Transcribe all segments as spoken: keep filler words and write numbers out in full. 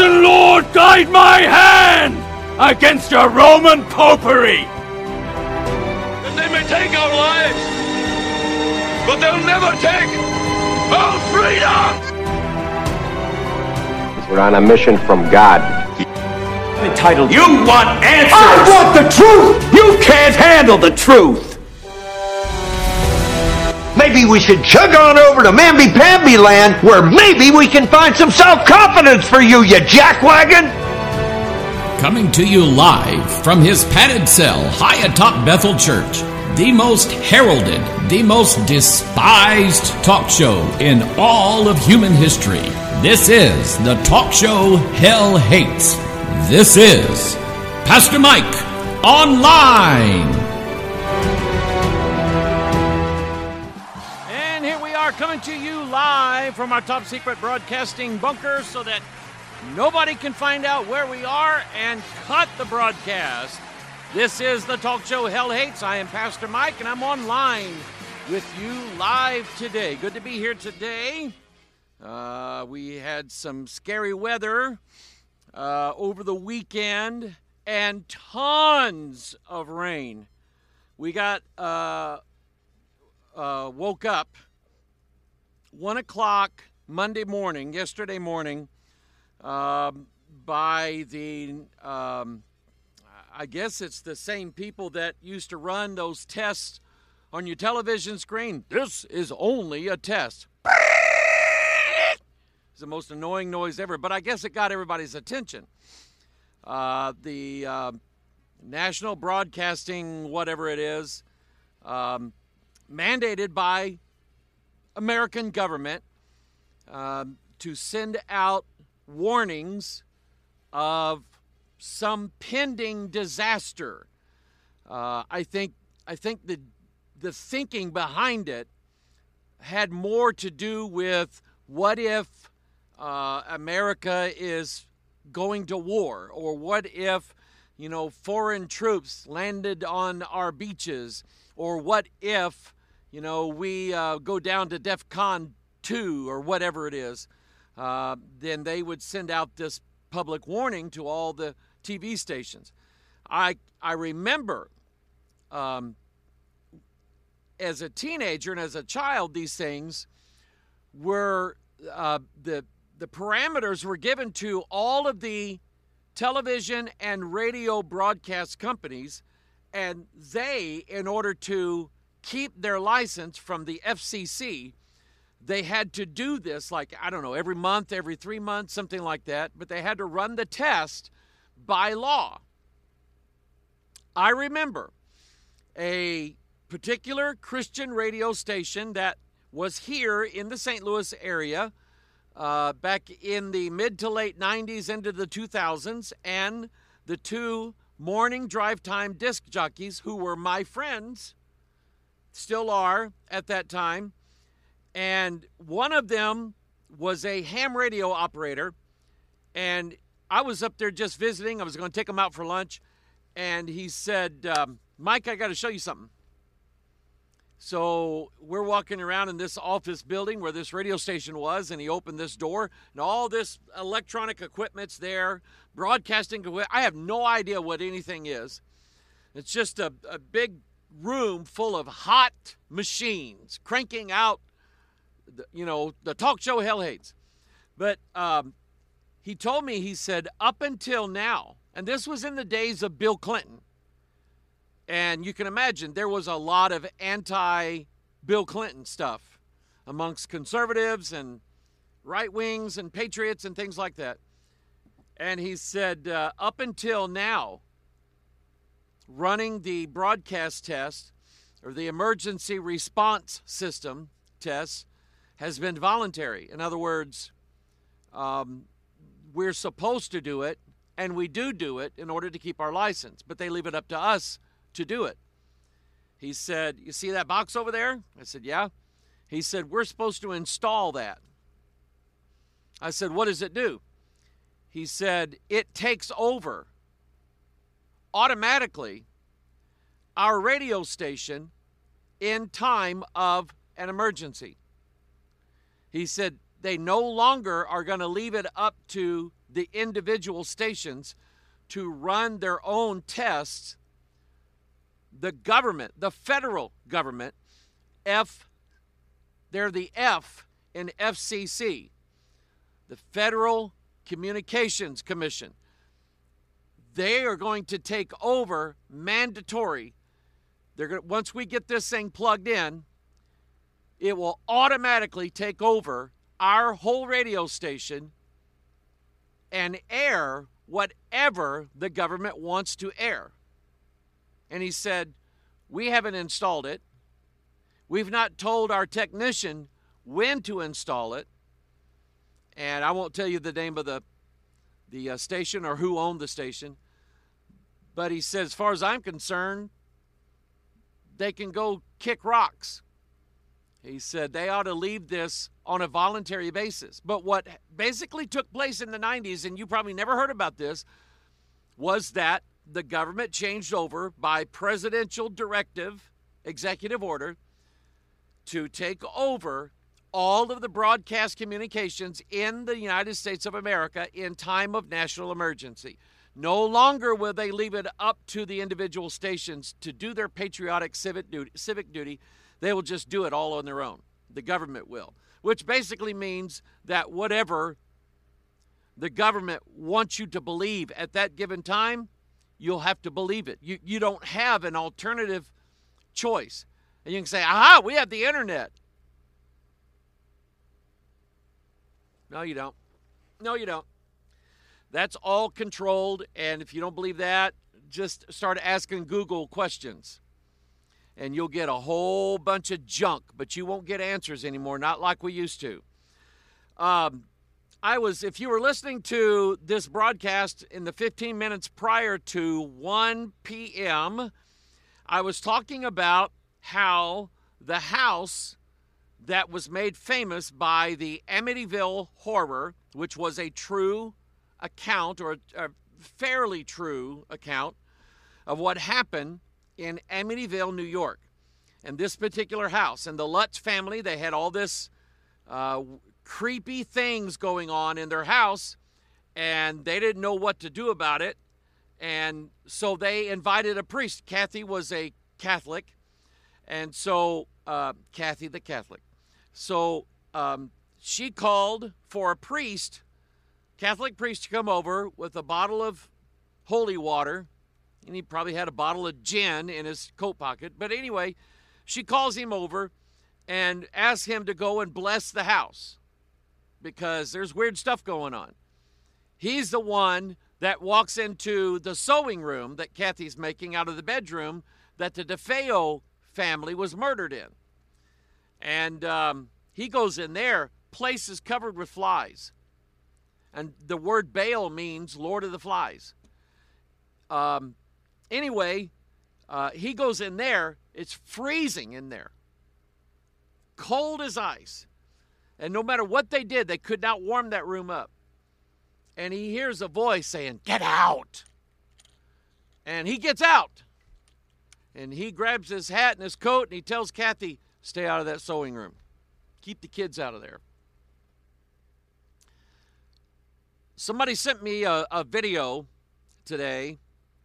and Lord, guide my hand against a Roman popery. And they may take our lives, but they'll never take our freedom. We're on a mission from God. Entitled, you want answers. I want the truth. You can't handle the truth. Maybe we should chug on over to Mamby-Pamby land, where maybe we can find some self-confidence for you, you jackwagon! Coming to you live from his padded cell high atop Bethel Church, the most heralded, the most despised talk show in all of human history. This is the talk show Hell Hates. This is Pastor Mike Online. Coming to you live from our top secret broadcasting bunker so that nobody can find out where we are and cut the broadcast. This is the talk show Hell Hates. I am Pastor Mike and I'm online with you live today. Good to be here today. Uh, we had some scary weather uh, over the weekend and tons of rain. We got uh, uh, woke up One o'clock Monday morning, yesterday morning, um, by the, um, I guess it's the same people that used to run those tests on your television screen. This is only a test. It's the most annoying noise ever, but I guess it got everybody's attention. Uh, the uh, National Broadcasting, whatever it is, um, mandated by American government um, to send out warnings of some pending disaster. Uh, I think I think the the thinking behind it had more to do with what if uh, America is going to war, or what if you know foreign troops landed on our beaches, or what if You know, we uh, go down to DEFCON two or whatever it is, uh, then they would send out this public warning to all the T V stations. I I remember um, as a teenager and as a child, these things were, uh, the, the parameters were given to all of the television and radio broadcast companies, and they, in order to keep their license from the F C C, they had to do this like, I don't know, every month, every three months, something like that, but they had to run the test by law. I remember a particular Christian radio station that was here in the Saint Louis area uh, back in the mid to late nineties into the two thousands, and the two morning drive time disc jockeys who were my friends, still are at that time, and one of them was a ham radio operator, and I was up there just visiting. I was going to take him out for lunch, and he said, um, Mike, I got to show you something. So we're walking around in this office building where this radio station was, and he opened this door, and all this electronic equipment's there, broadcasting equipment. I have no idea what anything is. It's just a, a big room full of hot machines cranking out, the, you know, the talk show Hell Hates. But um, he told me, he said, up until now, and this was in the days of Bill Clinton, and you can imagine there was a lot of anti-Bill Clinton stuff amongst conservatives and right-wings and patriots and things like that. And he said, uh, up until now, running the broadcast test or the emergency response system test has been voluntary. In other words, um, we're supposed to do it, and we do do it in order to keep our license, but they leave it up to us to do it. He said, you see that box over there? I said, yeah. He said, we're supposed to install that. I said, what does it do? He said, it takes over automatically our radio station in time of an emergency. He said they no longer are going to leave it up to the individual stations to run their own tests, the government, the federal government, F, they're the F in F C C, the Federal Communications Commission. They are going to take over mandatory. They're going to, once we get this thing plugged in, it will automatically take over our whole radio station and air whatever the government wants to air. And he said, we haven't installed it. We've not told our technician when to install it. And I won't tell you the name of the, the uh, station or who owned the station. But he said, as far as I'm concerned, they can go kick rocks. He said they ought to leave this on a voluntary basis. But what basically took place in the nineties, and you probably never heard about this, was that the government changed over by presidential directive, executive order, to take over all of the broadcast communications in the United States of America in time of national emergency. No longer will they leave it up to the individual stations to do their patriotic civic duty. Civic duty. They will just do it all on their own. The government will, which basically means that whatever the government wants you to believe at that given time, you'll have to believe it. You, you don't have an alternative choice. And you can say, aha, we have the internet. No, you don't. No, you don't. That's all controlled, and if you don't believe that, just start asking Google questions. And you'll get a whole bunch of junk, but you won't get answers anymore, not like we used to. Um, I was, if you were listening to this broadcast in the fifteen minutes prior to one p.m., I was talking about how the house that was made famous by the Amityville Horror, which was a true account, or a, a fairly true account of what happened in Amityville, New York. And this particular house, and the Lutz family, they had all this uh, creepy things going on in their house, and they didn't know what to do about it. And so they invited a priest. Kathy was a Catholic, and so uh, Kathy the Catholic. So um, she called for a priest, Catholic priest, to come over with a bottle of holy water, and he probably had a bottle of gin in his coat pocket. But anyway, she calls him over and asks him to go and bless the house because there's weird stuff going on. He's the one that walks into the sewing room that Kathy's making out of the bedroom that the DeFeo family was murdered in. And um, he goes in there, place is covered with flies. And the word Baal means Lord of the Flies. Um, anyway, uh, he goes in there. It's freezing in there. Cold as ice. And no matter what they did, they could not warm that room up. And he hears a voice saying, "Get out." And he gets out. And he grabs his hat and his coat and he tells Kathy, "Stay out of that sewing room. Keep the kids out of there." Somebody sent me a, a video today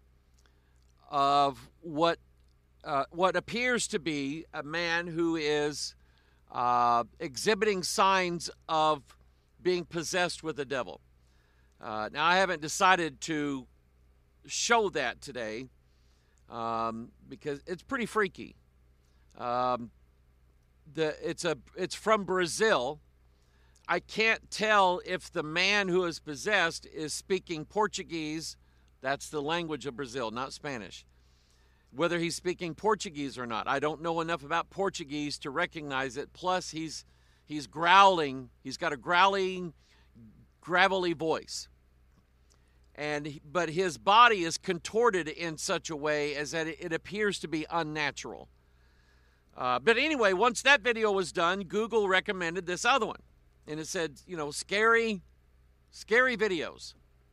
of what uh, what appears to be a man who is uh, exhibiting signs of being possessed with the devil. Uh, now, I haven't decided to show that today um, because it's pretty freaky. Um, the it's a it's from Brazil. I can't tell if the man who is possessed is speaking Portuguese. That's the language of Brazil, not Spanish. Whether he's speaking Portuguese or not, I don't know enough about Portuguese to recognize it. Plus, he's he's growling. He's got a growling, gravelly voice. And but his body is contorted in such a way as that it, it appears to be unnatural. Uh, but anyway, once that video was done, Google recommended this other one. And it said, you know, scary, scary videos.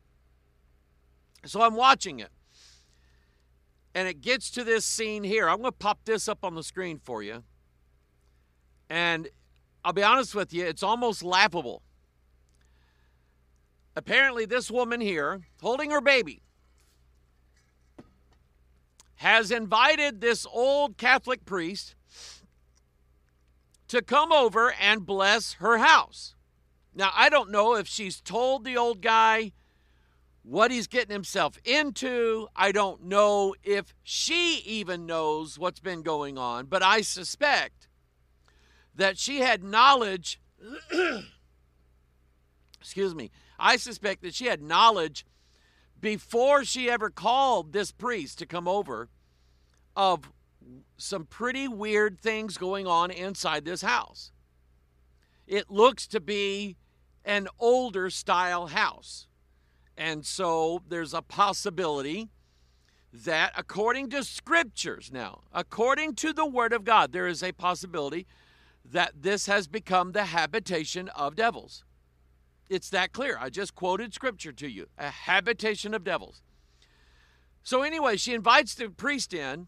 So I'm watching it. And it gets to this scene here. I'm going to pop this up on the screen for you. And I'll be honest with you, it's almost laughable. apparently this woman here, holding her baby, has invited this old Catholic priest to come over and bless her house. Now, I don't know if she's told the old guy what he's getting himself into. I don't know if she even knows what's been going on, but I suspect that she had knowledge, excuse me, I suspect that she had knowledge before she ever called this priest to come over of some pretty weird things going on inside this house. It looks to be an older style house. And so there's a possibility that according to scriptures now, according to the word of God, there is a possibility that this has become the habitation of devils. It's that clear. I just quoted scripture to you. A habitation of devils. So anyway, she invites the priest in.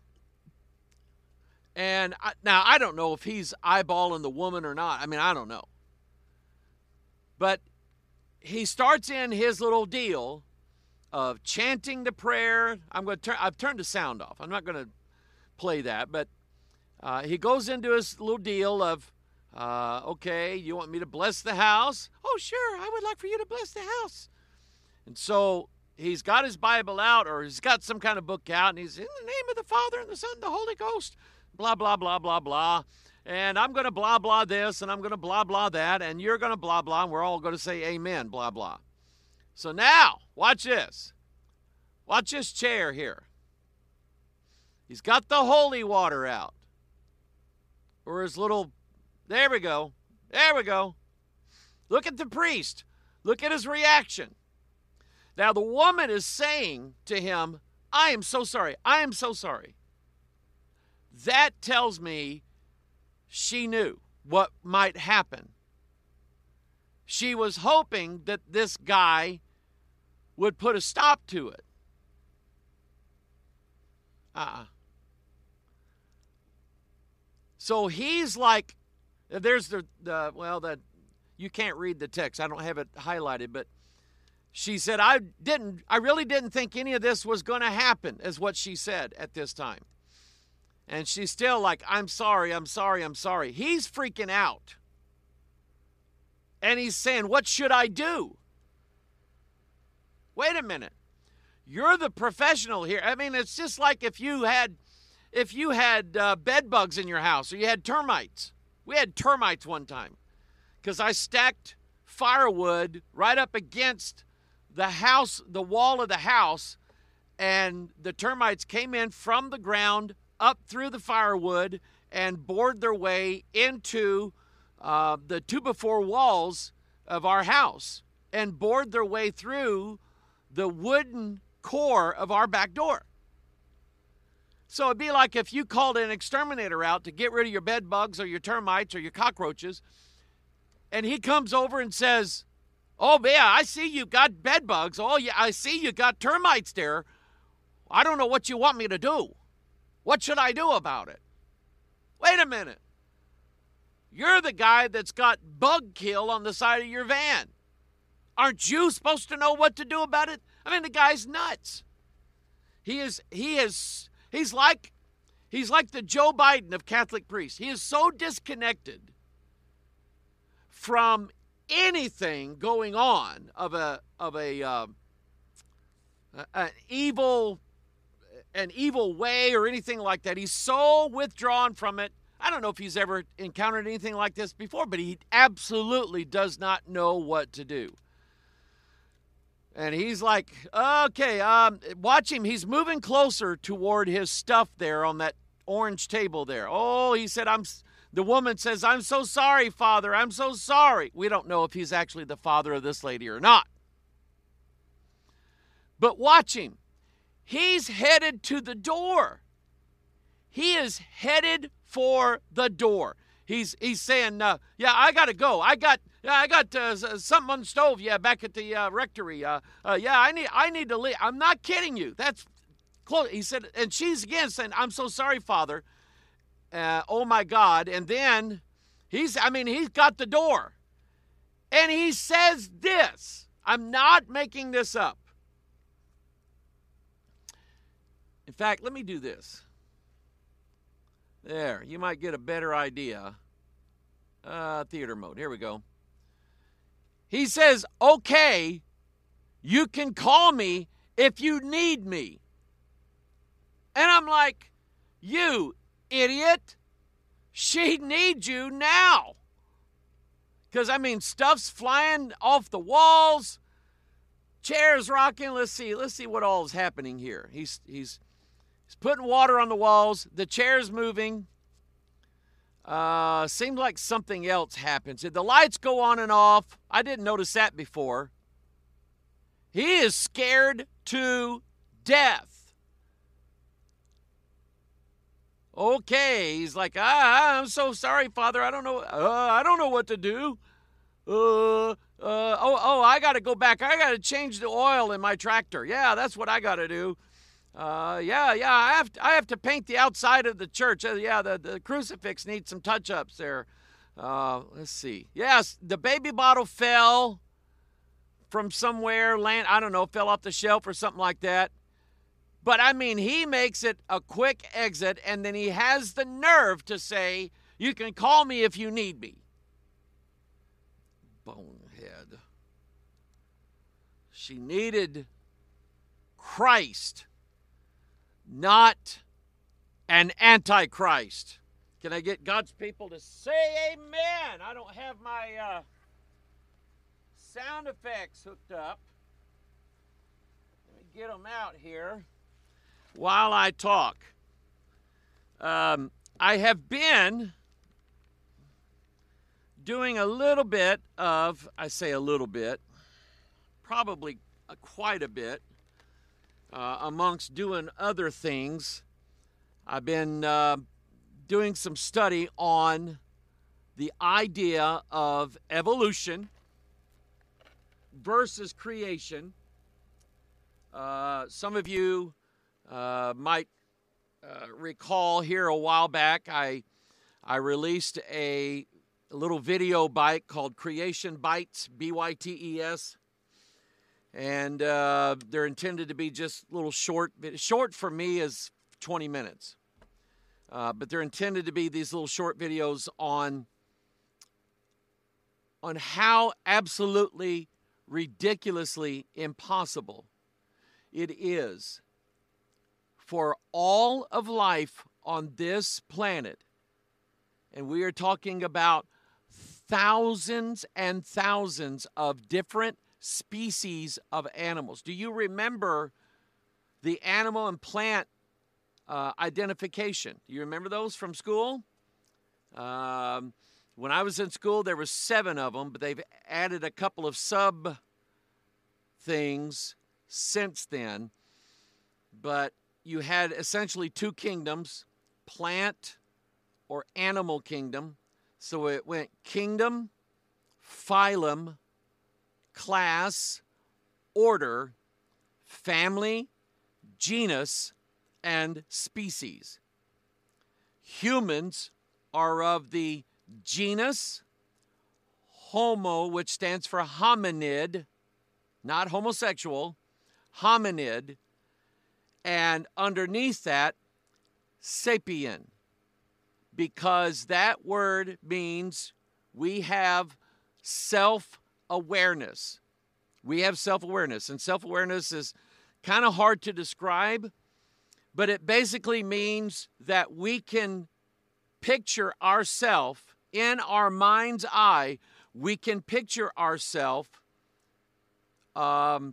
And I, now I don't know if he's eyeballing the woman or not. I mean, I don't know. But he starts in his little deal of chanting the prayer. I'm going to turn. I've turned the sound off. I'm not going to play that. But uh, he goes into his little deal of, uh, okay, you want me to bless the house? Oh, sure. I would like for you to bless the house. And so he's got his Bible out, or he's got some kind of book out, and he's in the name of the Father and the Son and the Holy Ghost. Blah, blah, blah, blah, blah. And I'm going to blah, blah this, and I'm going to blah, blah that, and you're going to blah, blah, and we're all going to say amen, blah, blah. So now, watch this. Watch this chair here. He's got the holy water out. Or his little, there we go. There we go. Look at the priest. Look at his reaction. Now, the woman is saying to him, I am so sorry. I am so sorry. That tells me she knew what might happen. She was hoping that this guy would put a stop to it. Uh-uh. So he's like, there's the, the well, the, you can't read the text. I don't have it highlighted, but she said, I didn't, I really didn't think any of this was going to happen, is what she said at this time. And she's still like, I'm sorry, I'm sorry, I'm sorry. He's freaking out. And he's saying, what should I do? Wait a minute. You're the professional here. I mean, it's just like if you had, if you had uh, bed bugs in your house, or you had termites. We had termites one time because I stacked firewood right up against the house, the wall of the house, and the termites came in from the ground up through the firewood and bored their way into uh, the two by four walls of our house and bored their way through the wooden core of our back door. So it'd be like if you called an exterminator out to get rid of your bed bugs or your termites or your cockroaches, and he comes over and says, oh, yeah, I see you got bed bugs. Oh, yeah, I see you got termites there. I don't know what you want me to do. What should I do about it? Wait a minute. You're the guy that's got bug kill on the side of your van. Aren't you supposed to know what to do about it? I mean, the guy's nuts. He is, he is, he's like, he's like the Joe Biden of Catholic priests. He is so disconnected from anything going on of a, of a, uh, an evil an evil way or anything like that. He's so withdrawn from it. I don't know if he's ever encountered anything like this before, but he absolutely does not know what to do. And he's like, okay, um, watch him. He's moving closer toward his stuff there on that orange table there. Oh, he said, I'm, the woman says, I'm so sorry, Father. I'm so sorry. We don't know if he's actually the father of this lady or not. But watch him. He's headed to the door. He is headed for the door. He's he's saying, uh, yeah, I got to go. I got yeah, I got uh, something on the stove, yeah, back at the uh, rectory. Uh, uh, yeah, I need I need to leave. I'm not kidding you. That's close. He said, and she's again saying, I'm so sorry, Father. Uh, oh, my God. And then he's, I mean, he's got the door. And he says this. I'm not making this up. In fact, let me do this. There, you might get a better idea. Uh, theater mode, here we go. He says, okay, you can call me if you need me. And I'm like, you idiot, she needs you now. Because, I mean, stuff's flying off the walls, chairs rocking. Let's see, let's see what all is happening here. He's, he's, he's putting water on the walls. The chair's moving. Uh, seems like something else happens. The lights go on and off. I didn't notice that before. He is scared to death. Okay, he's like, ah, I'm so sorry, Father. I don't know. Uh, I don't know what to do. Uh, uh, oh, oh, I got to go back. I got to change the oil in my tractor. Yeah, that's what I got to do. Uh, yeah, yeah, I have to, I have to paint the outside of the church. Uh, yeah, the, the crucifix needs some touch-ups there. Uh, let's see. Yes, the baby bottle fell from somewhere. Land, I don't know, fell off the shelf or something like that. But, I mean, he makes it a quick exit, and then he has the nerve to say, you can call me if you need me. Bonehead. She needed Christ, not an antichrist. Can I get God's people to say amen? I don't have my uh, sound effects hooked up. Let me get them out here while I talk. Um, I have been doing a little bit of, I say a little bit, probably quite a bit, uh, amongst doing other things. I've been uh, doing some study on the idea of evolution versus creation. Uh, some of you Uh, might uh, recall here a while back, I I released a, a little video bite called Creation Bites, B Y T E S, and uh, they're intended to be just little short. Short for me is twenty minutes, uh, but they're intended to be these little short videos on on how absolutely ridiculously impossible it is for all of life on this planet, and we are talking about thousands and thousands of different species of animals. Do you remember the animal and plant uh, identification? Do you remember those from school? Um, when I was in school, there were seven of them, but they've added a couple of sub things since then. But you had essentially two kingdoms, plant or animal kingdom. So it went kingdom, phylum, class, order, family, genus, and species. Humans are of the genus Homo, which stands for hominid, not homosexual, hominid. And underneath that, sapien, because that word means we have self-awareness. We have self-awareness, and self-awareness is kind of hard to describe, but it basically means that we can picture ourselves in our mind's eye. We can picture ourselves um,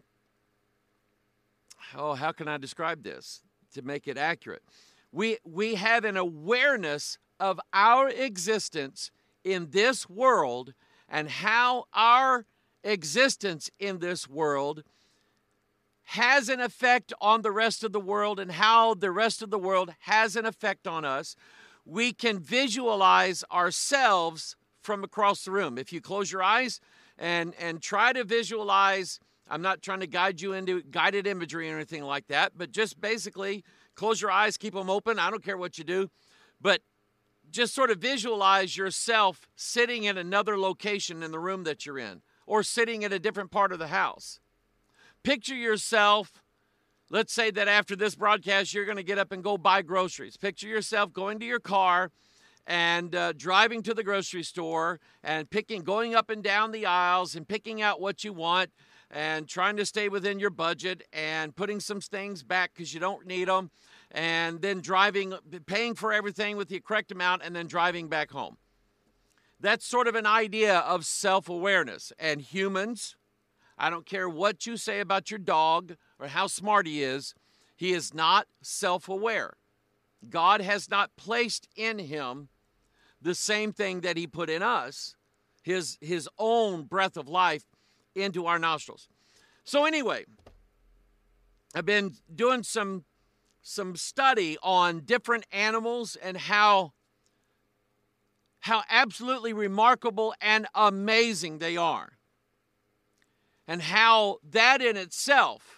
Oh, how can I describe this to make it accurate? We we have an awareness of our existence in this world and how our existence in this world has an effect on the rest of the world and how the rest of the world has an effect on us. We can visualize ourselves from across the room. If you close your eyes and, and try to visualize, I'm not trying to guide you into guided imagery or anything like that, but just basically close your eyes, keep them open. I don't care what you do, but just sort of visualize yourself sitting in another location in the room that you're in. or sitting in a different part of the house. Picture yourself, let's say that after this broadcast, you're going to get up and go buy groceries. Picture yourself going to your car and uh, driving to the grocery store and picking, going up and down the aisles and picking out what you want and trying to stay within your budget and putting some things back because you don't need them, and then driving, paying for everything with the correct amount, and then driving back home. That's sort of an idea of self-awareness. And humans, I don't care what you say about your dog or how smart he is, he is not self-aware. God has not placed in him the same thing that he put in us, his, his own breath of life into our nostrils. So anyway, I've been doing some, some study on different animals and how, how absolutely remarkable and amazing they are. And how that in itself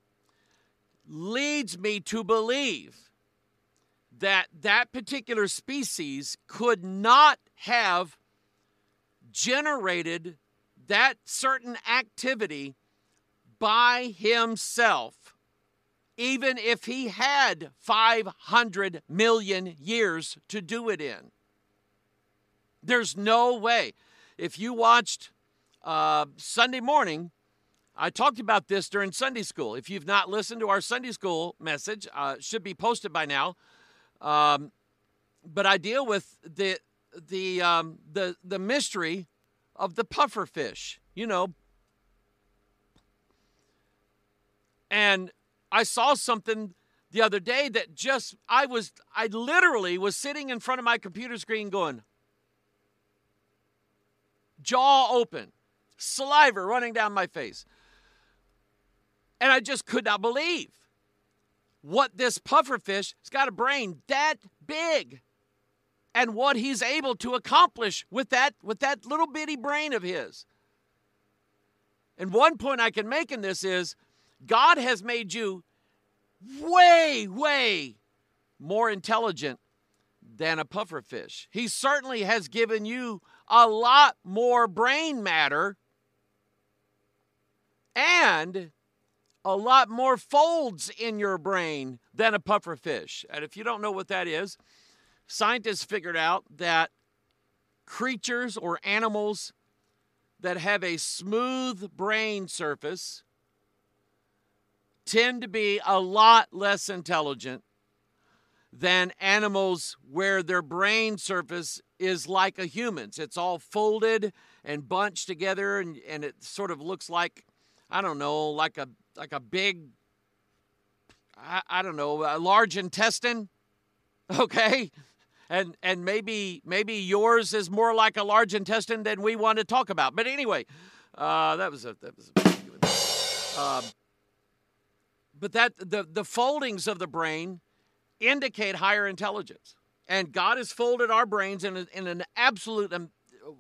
leads me to believe that that particular species could not have generated that certain activity by himself, even if he had five hundred million years to do it in. There's no way. If you watched uh, Sunday morning, I talked about this during Sunday school. If you've not listened to our Sunday school message, uh, it should be posted by now. Um, but I deal with the the um, the the mystery of the puffer fish, you know. And I saw something the other day that just I was I literally was sitting in front of my computer screen going, jaw open, saliva running down my face, and I just could not believe what this puffer fish has got a brain that big and what he's able to accomplish with that, with that little bitty brain of his. And one point I can make in this is God has made you way, way more intelligent than a puffer fish. He certainly has given you a lot more brain matter and a lot more folds in your brain than a puffer fish. And if you don't know what that is, scientists figured out that creatures or animals that have a smooth brain surface tend to be a lot less intelligent than animals where their brain surface is like a human's. It's all folded and bunched together, and, and it sort of looks like, I don't know, like a like a big, I, I don't know, a large intestine, okay? And and maybe maybe yours is more like a large intestine than we want to talk about. But anyway, uh, that was a that was a uh, but that the the foldings of the brain indicate higher intelligence, and God has folded our brains in a, in an absolute um,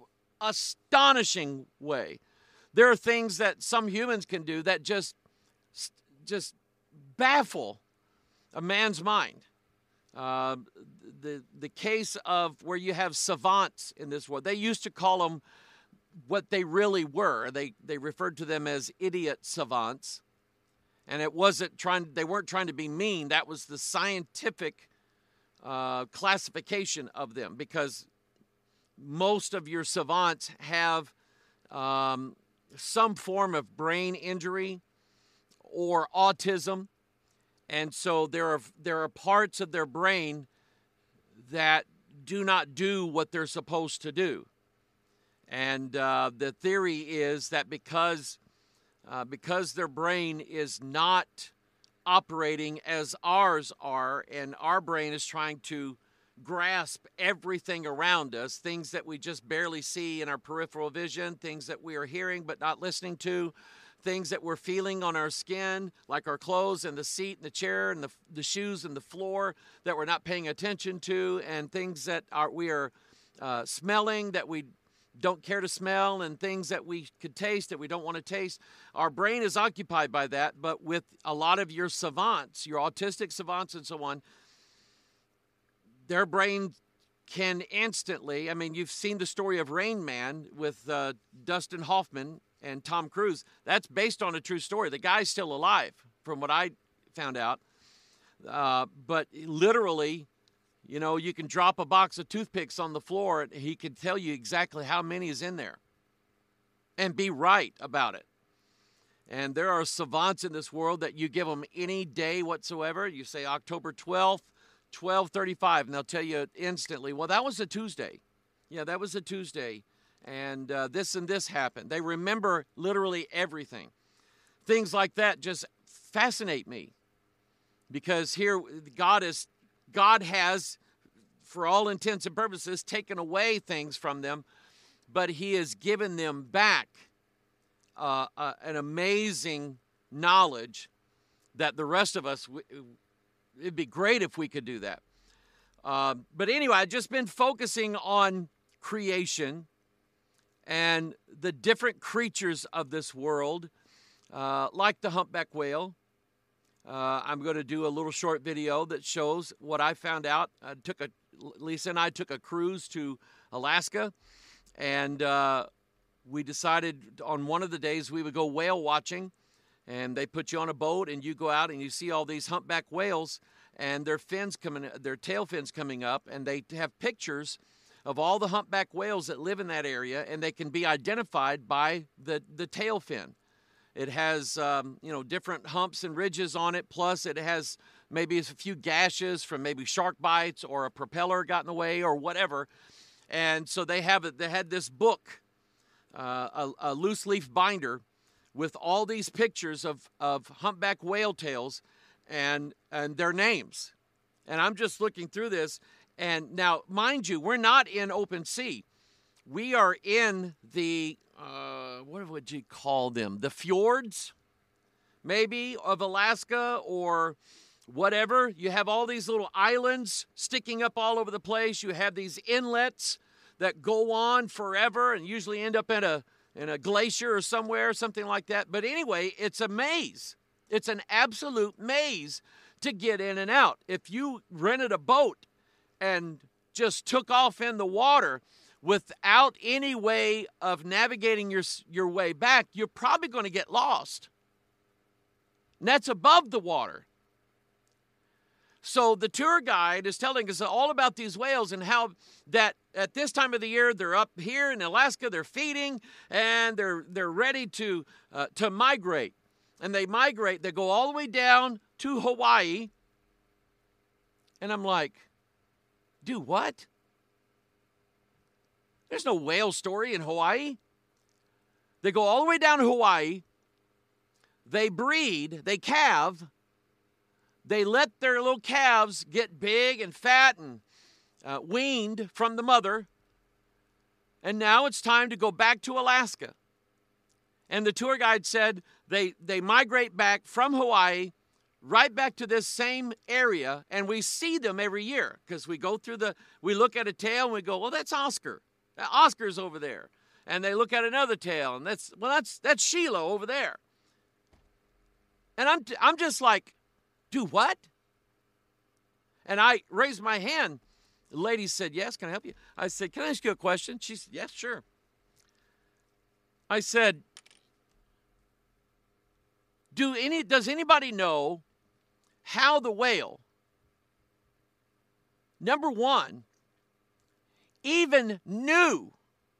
astonishing way. There are things that some humans can do that just just baffle a man's mind. Uh, the the case of where you have savants in this world. They used to call them what they really were. They they referred to them as idiot savants, and it wasn't trying. They weren't trying to be mean. That was the scientific uh, classification of them, because most of your savants have um, some form of brain injury or autism. And so there are there are parts of their brain that do not do what they're supposed to do. And uh, the theory is that because uh, because their brain is not operating as ours are, and our brain is trying to grasp everything around us, things that we just barely see in our peripheral vision, things that we are hearing but not listening to, things that we're feeling on our skin, like our clothes and the seat and the chair and the, the shoes and the floor that we're not paying attention to, and things that are we are uh, smelling that we don't care to smell, and things that we could taste that we don't want to taste. Our brain is occupied by that, but with a lot of your savants, your autistic savants and so on, their brain can instantly, I mean, you've seen the story of Rain Man with uh, Dustin Hoffman and Tom Cruise. That's based on a true story. The guy's still alive, from what I found out. Uh, but literally, you know, you can drop a box of toothpicks on the floor, and he can tell you exactly how many is in there and be right about it. And there are savants in this world that you give them any day whatsoever. You say October twelfth, twelve thirty-five, and they'll tell you instantly, well, that was a Tuesday. Yeah, that was a Tuesday, and uh, this and this happened. They remember literally everything. Things like that just fascinate me, because here God is, God has, for all intents and purposes, taken away things from them, but he has given them back uh, uh, an amazing knowledge that the rest of us, it'd be great if we could do that. Uh, but anyway, I've just been focusing on creation and the different creatures of this world, uh, like the humpback whale. Uh, I'm going to do a little short video that shows what I found out. I took a, Lisa and I took a cruise to Alaska, and uh, we decided on one of the days we would go whale watching. And they put you on a boat, and you go out and you see all these humpback whales, and their fins coming, their tail fins coming up, and they have pictures of all the humpback whales that live in that area, and they can be identified by the the tail fin. It has um, you know, different humps and ridges on it. Plus, it has maybe a few gashes from maybe shark bites or a propeller got in the way or whatever. And so they have it. They had this book, uh, a, a loose leaf binder, with all these pictures of, of humpback whale tails and and their names. And I'm just looking through this. And now, mind you, we're not in open sea. We are in the, uh, what would you call them? The fjords, maybe, of Alaska or whatever. You have all these little islands sticking up all over the place. You have these inlets that go on forever and usually end up in a in a glacier or somewhere, something like that. But anyway, it's a maze. It's an absolute maze to get in and out. If you rented a boat and just took off in the water without any way of navigating your, your way back, you're probably going to get lost. And that's above the water. So the tour guide is telling us all about these whales and how that at this time of the year they're up here in Alaska, they're feeding, and they're they're ready to uh, to migrate. And they migrate, they go all the way down to Hawaii. And I'm like, do what? There's no whale story in Hawaii. They go all the way down to Hawaii. They breed, they calve. They let their little calves get big and fat and uh, weaned from the mother. And now it's time to go back to Alaska. And the tour guide said they, they migrate back from Hawaii right back to this same area. And we see them every year because we go through the, we look at a tail and we go, well, that's Oscar. Oscar's over there. And they look at another tail and that's, well, that's, that's Sheila over there. And I'm, I'm just like, do what? And I raised my hand. The lady said, yes, can I help you? I said, can I ask you a question? She said, yes, sure. I said, do any, does anybody know how the whale, number one, even knew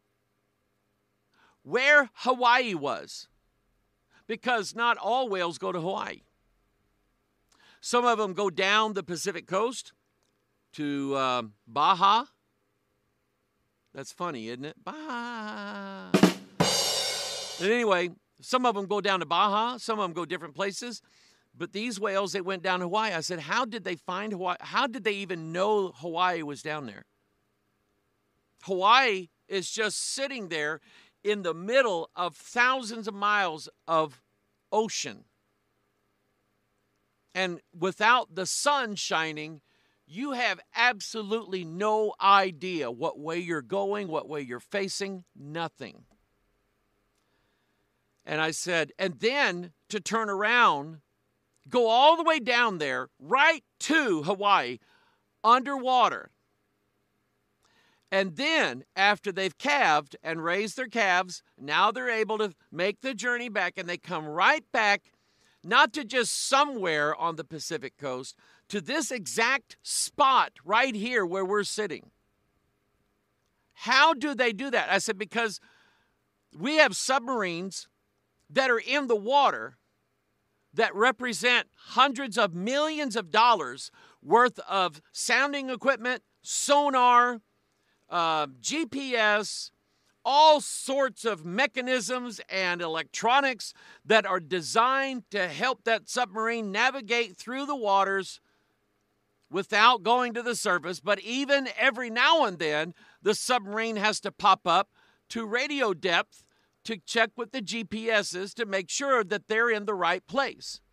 where Hawaii was? Because not all whales go to Hawaii. Some of them go down the Pacific coast to um, Baja. That's funny, isn't it? Baja. And anyway, some of them go down to Baja. Some of them go different places. But these whales, they went down to Hawaii. I said, how did they find Hawaii? How did they even know Hawaii was down there? Hawaii is just sitting there in the middle of thousands of miles of ocean. And without the sun shining, you have absolutely no idea what way you're going, what way you're facing, nothing. And I said, and then to turn around, go all the way down there, right to Hawaii, underwater. And then after they've calved and raised their calves, now they're able to make the journey back, and they come right back, not to just somewhere on the Pacific coast, to this exact spot right here where we're sitting. How do they do that? I said, because we have submarines that are in the water that represent hundreds of millions of dollars worth of sounding equipment, sonar, uh, G P S, all sorts of mechanisms and electronics that are designed to help that submarine navigate through the waters without going to the surface. But even every now and then, the submarine has to pop up to radio depth to check with the G P S's to make sure that they're in the right place.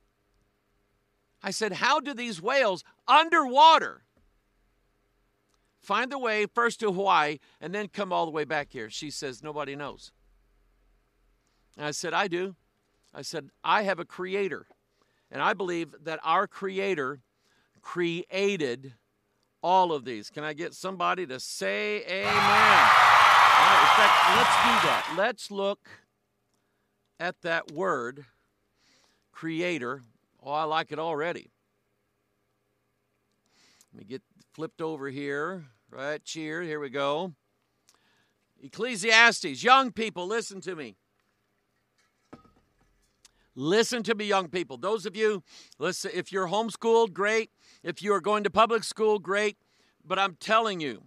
I said, how do these whales underwater find their way first to Hawaii and then come all the way back here? She says, nobody knows. And I said, I do. I said, I have a creator. And I believe that our creator created all of these. Can I get somebody to say amen? All right, in fact, let's do that. Let's look at that word, creator. Oh, I like it already. Let me get flipped over here. Right, cheer. Here we go. Ecclesiastes. Young people, listen to me. Listen to me, young people. Those of you, listen, if you're homeschooled, great. If you are going to public school, great. But I'm telling you,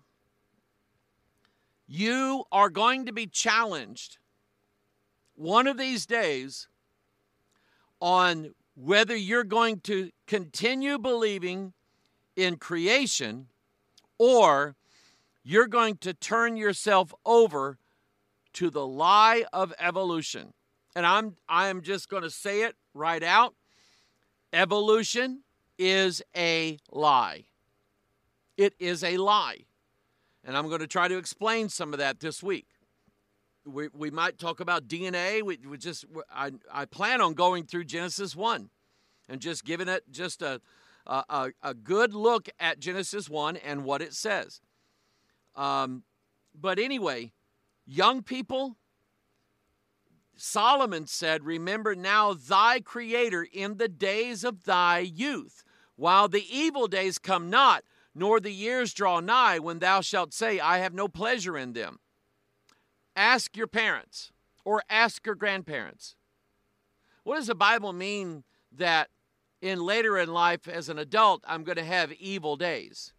you are going to be challenged one of these days on whether you're going to continue believing in creation or you're going to turn yourself over to the lie of evolution. And I'm I am just going to say it right out. Evolution is a lie. It is a lie. And I'm going to try to explain some of that this week. We we might talk about D N A. We, we just I I plan on going through Genesis one and just giving it just a a, a good look at Genesis one and what it says. Um, but anyway, young people, Solomon said, remember now thy Creator in the days of thy youth, while the evil days come not, nor the years draw nigh, when thou shalt say, I have no pleasure in them. Ask your parents or ask your grandparents. What does the Bible mean that in later in life as an adult, I'm going to have evil days?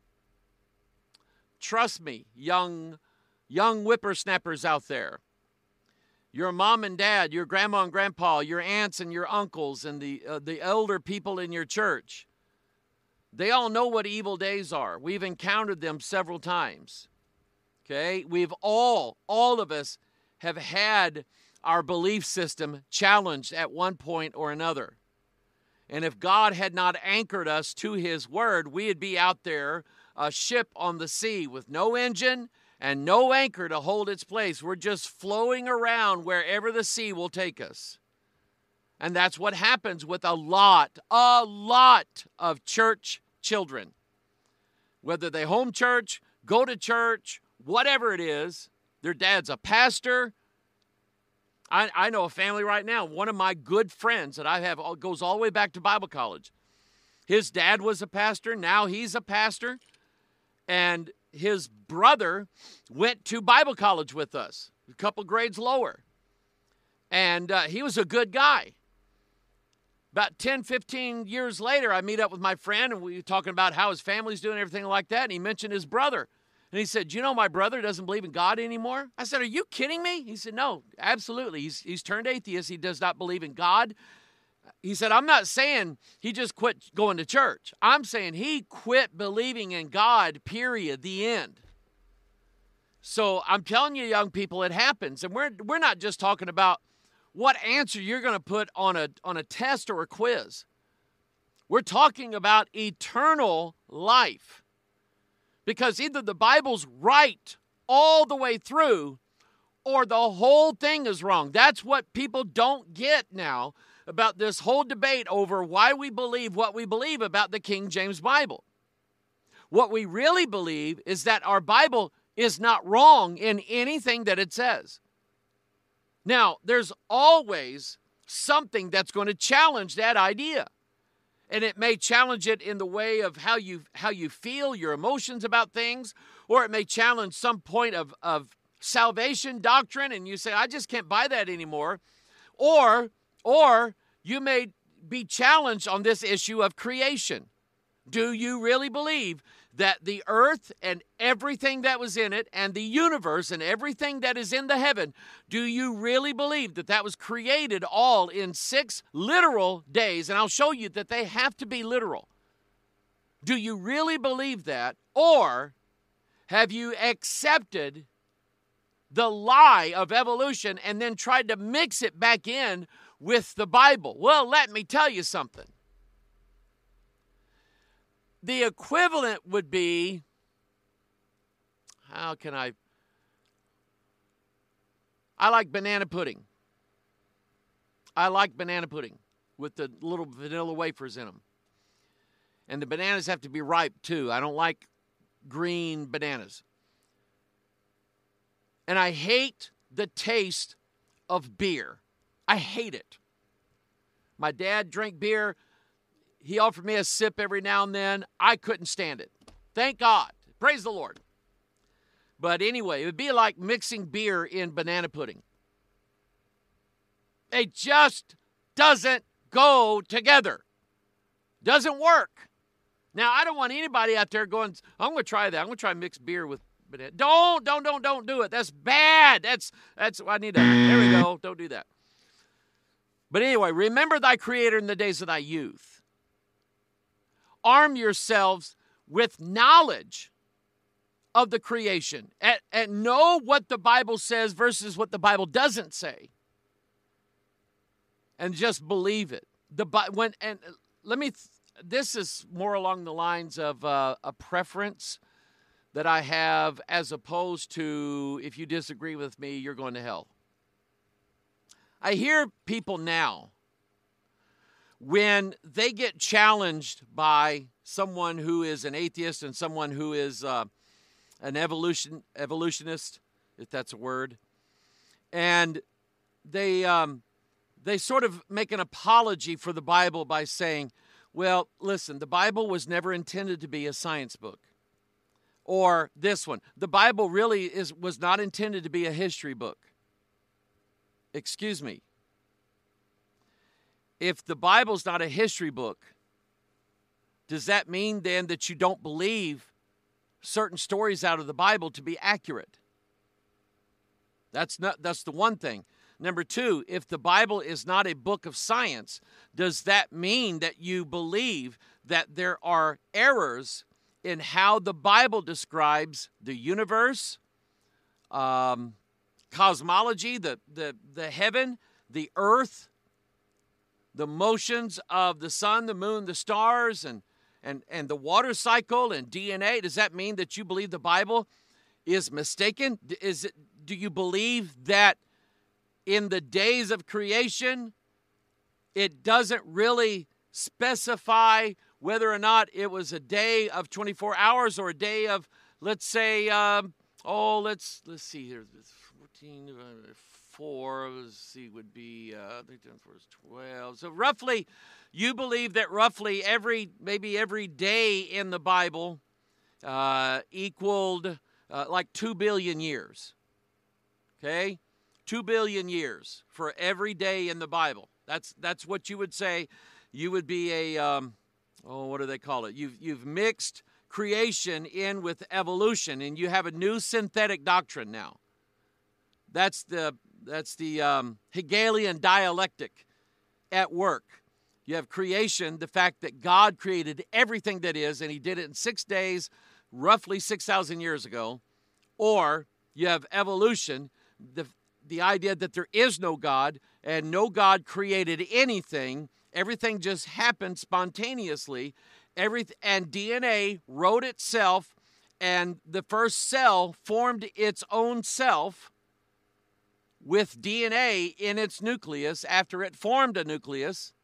Trust me, young, young whippersnappers out there. Your mom and dad, your grandma and grandpa, your aunts and your uncles, and the uh, the elder people in your church, they all know what evil days are. We've encountered them several times. Okay? We've all, all of us have had our belief system challenged at one point or another. And if God had not anchored us to his word, we'd be out there, a ship on the sea with no engine and no anchor to hold its place. We're just flowing around wherever the sea will take us. And that's what happens with a lot, a lot of church children. Whether they home church, go to church, whatever it is, their dad's a pastor. I, I know a family right now, one of my good friends that I have goes all the way back to Bible college. His dad was a pastor, now he's a pastor. And his brother went to Bible college with us, a couple grades lower. And uh, he was a good guy. About ten, fifteen years later, I meet up with my friend, and we were talking about how his family's doing, everything like that. And he mentioned his brother. And he said, you know, my brother doesn't believe in God anymore? I said, are you kidding me? He said, no, absolutely. He's, he's turned atheist. He does not believe in God. He said, I'm not saying he just quit going to church. I'm saying he quit believing in God, period, the end. So I'm telling you, young people, it happens. And we're we're not just talking about what answer you're going to put on a, on a test or a quiz. We're talking about eternal life. Because either the Bible's right all the way through or the whole thing is wrong. That's what people don't get now about this whole debate over why we believe what we believe about the King James Bible. What we really believe is that our Bible is not wrong in anything that it says. Now, there's always something that's going to challenge that idea. And it may challenge it in the way of how you how you feel, your emotions about things, or it may challenge some point of, of salvation doctrine, and you say, I just can't buy that anymore. Or, or you may be challenged on this issue of creation. Do you really believe that the earth and everything that was in it and the universe and everything that is in the heaven, do you really believe that that was created all in six literal days? And I'll show you that they have to be literal. Do you really believe that? Or have you accepted the lie of evolution and then tried to mix it back in with the Bible? Well, let me tell you something. The equivalent would be, how can I, I like banana pudding. I like banana pudding with the little vanilla wafers in them. And the bananas have to be ripe too. I don't like green bananas. And I hate the taste of beer. I hate it. My dad drank beer. He offered me a sip every now and then. I couldn't stand it. Thank God. Praise the Lord. But anyway, it would be like mixing beer in banana pudding. It just doesn't go together. Doesn't work. Now, I don't want anybody out there going, I'm going to try that. I'm going to try mixed beer with banana. Don't, don't, don't, don't do it. That's bad. That's, that's, I need to, there we go. Don't do that. But anyway, remember thy Creator in the days of thy youth. Arm yourselves with knowledge of the creation and, and know what the Bible says versus what the Bible doesn't say. And just believe it. The when and let me, this is more along the lines of uh, a preference that I have as opposed to, if you disagree with me, you're going to hell. I hear people now, when they get challenged by someone who is an atheist and someone who is uh, an evolution evolutionist, if that's a word, and they um, they sort of make an apology for the Bible by saying, well, listen, the Bible was never intended to be a science book. Or this one, the Bible really is was not intended to be a history book. Excuse me. If the Bible's not a history book, does that mean then that you don't believe certain stories out of the Bible to be accurate? That's not that's the one thing. Number two, if the Bible is not a book of science, does that mean that you believe that there are errors in how the Bible describes the universe, um, cosmology, the, the, the heaven, the earth, the motions of the sun, the moon, the stars, and, and, and the water cycle and D N A? Does that mean that you believe the Bible is mistaken? Is it, do you believe that in the days of creation, it doesn't really specify whether or not it was a day of twenty-four hours or a day of, let's say, um, oh, let's let's see here, fourteen, four, let's see, would be, uh, I think four is twelve. So roughly, you believe that roughly every, maybe every day in the Bible uh, equaled uh, like two billion years. Okay? Two billion years for every day in the Bible. That's that's what you would say. You would be a, um, oh, what do they call it? You've, you've mixed creation in with evolution, and you have a new synthetic doctrine now. That's the, that's the um, Hegelian dialectic at work. You have creation, the fact that God created everything that is, and he did it in six days, roughly six thousand years ago. Or you have evolution, the the idea that there is no God and no God created anything. Everything just happened spontaneously. Everything, and D N A wrote itself, and the first cell formed its own self with D N A in its nucleus after it formed a nucleus.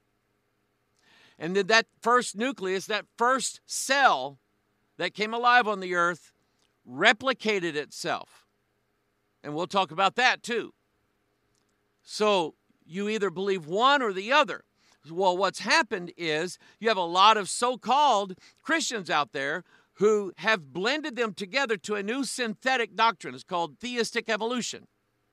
And then that first nucleus, that first cell that came alive on the earth, replicated itself. And we'll talk about that too. So you either believe one or the other. Well, what's happened is you have a lot of so-called Christians out there who have blended them together to a new synthetic doctrine. It's called theistic evolution,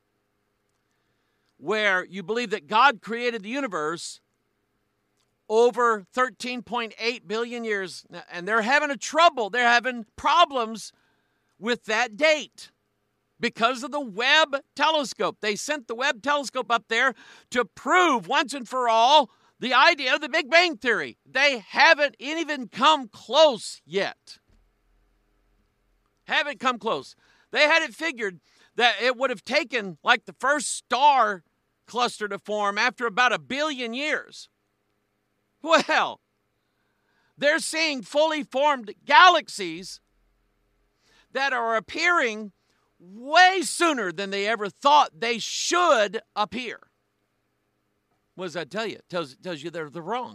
where you believe that God created the universe over thirteen point eight billion years, and they're having a trouble. They're having problems with that date because of the Webb telescope. They sent the Webb telescope up there to prove once and for all the idea of the Big Bang Theory. They haven't even come close yet. Haven't come close. They had it figured that it would have taken like the first star cluster to form after about a billion years. Well, they're seeing fully formed galaxies that are appearing way sooner than they ever thought they should appear. What does that tell you? It tells, it tells you they're the wrong.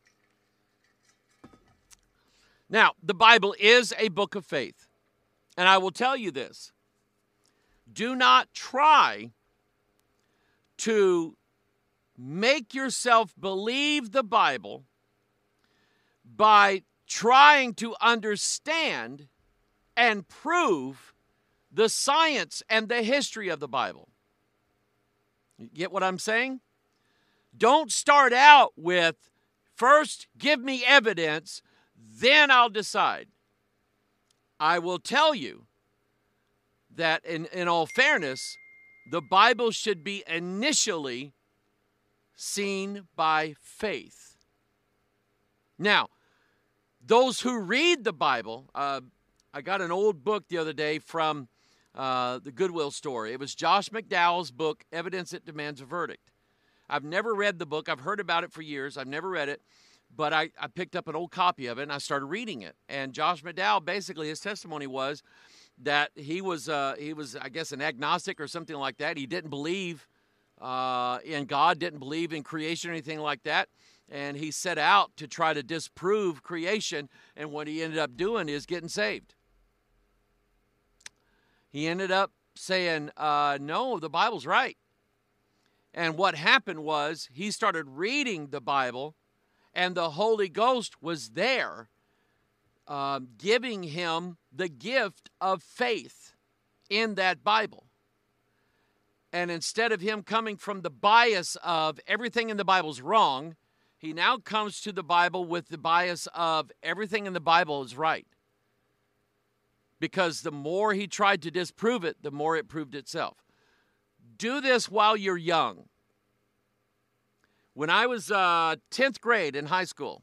Now, the Bible is a book of faith. And I will tell you this. Do not try to make yourself believe the Bible by trying to understand and prove the science and the history of the Bible. You get what I'm saying? Don't start out with, first give me evidence, then I'll decide. I will tell you that in, in all fairness, the Bible should be initially seen by faith. Now, those who read the Bible, uh, I got an old book the other day from uh, the Goodwill store. It was Josh McDowell's book, Evidence That Demands a Verdict. I've never read the book. I've heard about it for years. I've never read it. But I, I picked up an old copy of it, and I started reading it. And Josh McDowell, basically, his testimony was that he was, uh, he was, I guess, an agnostic or something like that. He didn't believe uh, in God, didn't believe in creation or anything like that. And he set out to try to disprove creation. And what he ended up doing is getting saved. He ended up saying, uh, no, the Bible's right. And what happened was he started reading the Bible, and the Holy Ghost was there uh, giving him the gift of faith in that Bible. And instead of him coming from the bias of everything in the Bible's wrong, he now comes to the Bible with the bias of everything in the Bible is right. Because the more he tried to disprove it, the more it proved itself. Do this while you're young. When I was uh, tenth grade in high school,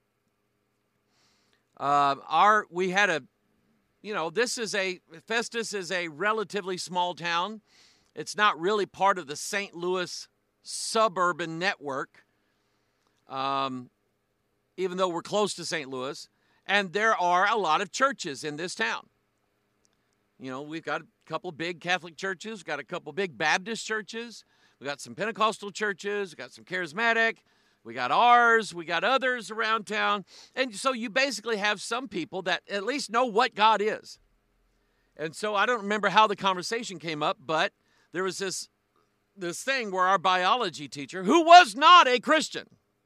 uh, our we had a, you know, this is a, Festus is a relatively small town. It's not really part of the Saint Louis suburban network, um, even though we're close to Saint Louis. And there are a lot of churches in this town. You know, we've got a couple big Catholic churches, we've got a couple big Baptist churches, we got some Pentecostal churches, we got some Charismatic, we got ours, we got others around town. And so you basically have some people that at least know what God is. And so I don't remember how the conversation came up, but there was this, this thing where our biology teacher, who was not a Christian,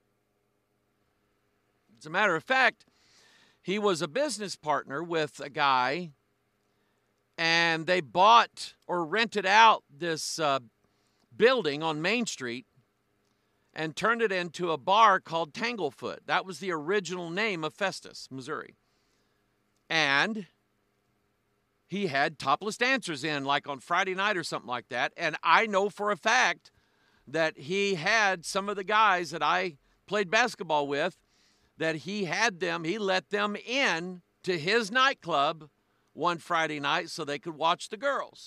as a matter of fact, he was a business partner with a guy, and they bought or rented out this uh, building on Main Street and turned it into a bar called Tanglefoot. That was the original name of Festus, Missouri. And he had topless dancers in, like on Friday night or something like that. And I know for a fact that he had some of the guys that I played basketball with, that he had them, he let them in to his nightclub one Friday night so they could watch the girls.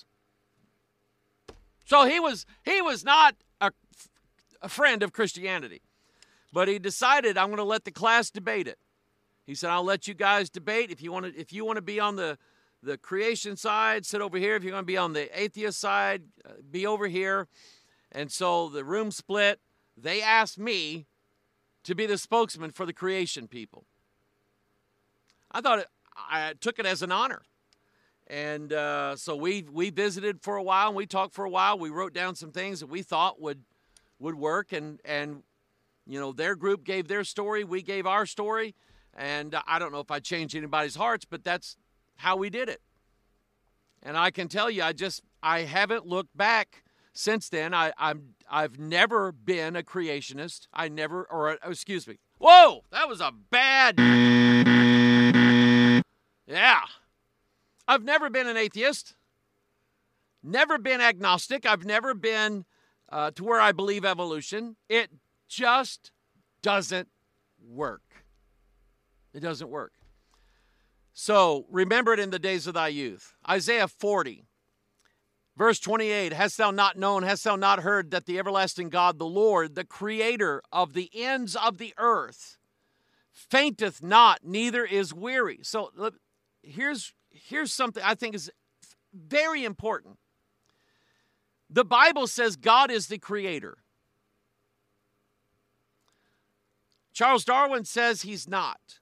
So he was he was not a, a friend of Christianity. But he decided, I'm going to let the class debate it. He said, I'll let you guys debate. If you want to if you want to be on the, the creation side, sit over here. If you're going to be on the atheist side, uh, be over here. And so the room split. They asked me to be the spokesman for the creation people. I thought it, I took it as an honor. And uh, so we we visited for a while, and we talked for a while. We wrote down some things that we thought would would work, and and you know, their group gave their story, we gave our story, and I don't know if I changed anybody's hearts, but that's how we did it. And I can tell you, I just I haven't looked back since then. I I'm I've never been a creationist. I never, or oh, excuse me. Whoa, that was a bad. Yeah. I've never been an atheist, never been agnostic. I've never been uh, to where I believe evolution. It just doesn't work. It doesn't work. So remember it in the days of thy youth. Isaiah forty, verse twenty-eight, hast thou not known, hast thou not heard that the everlasting God, the Lord, the creator of the ends of the earth, fainteth not, neither is weary. So here's Here's something I think is very important. The Bible says God is the creator. Charles Darwin says he's not.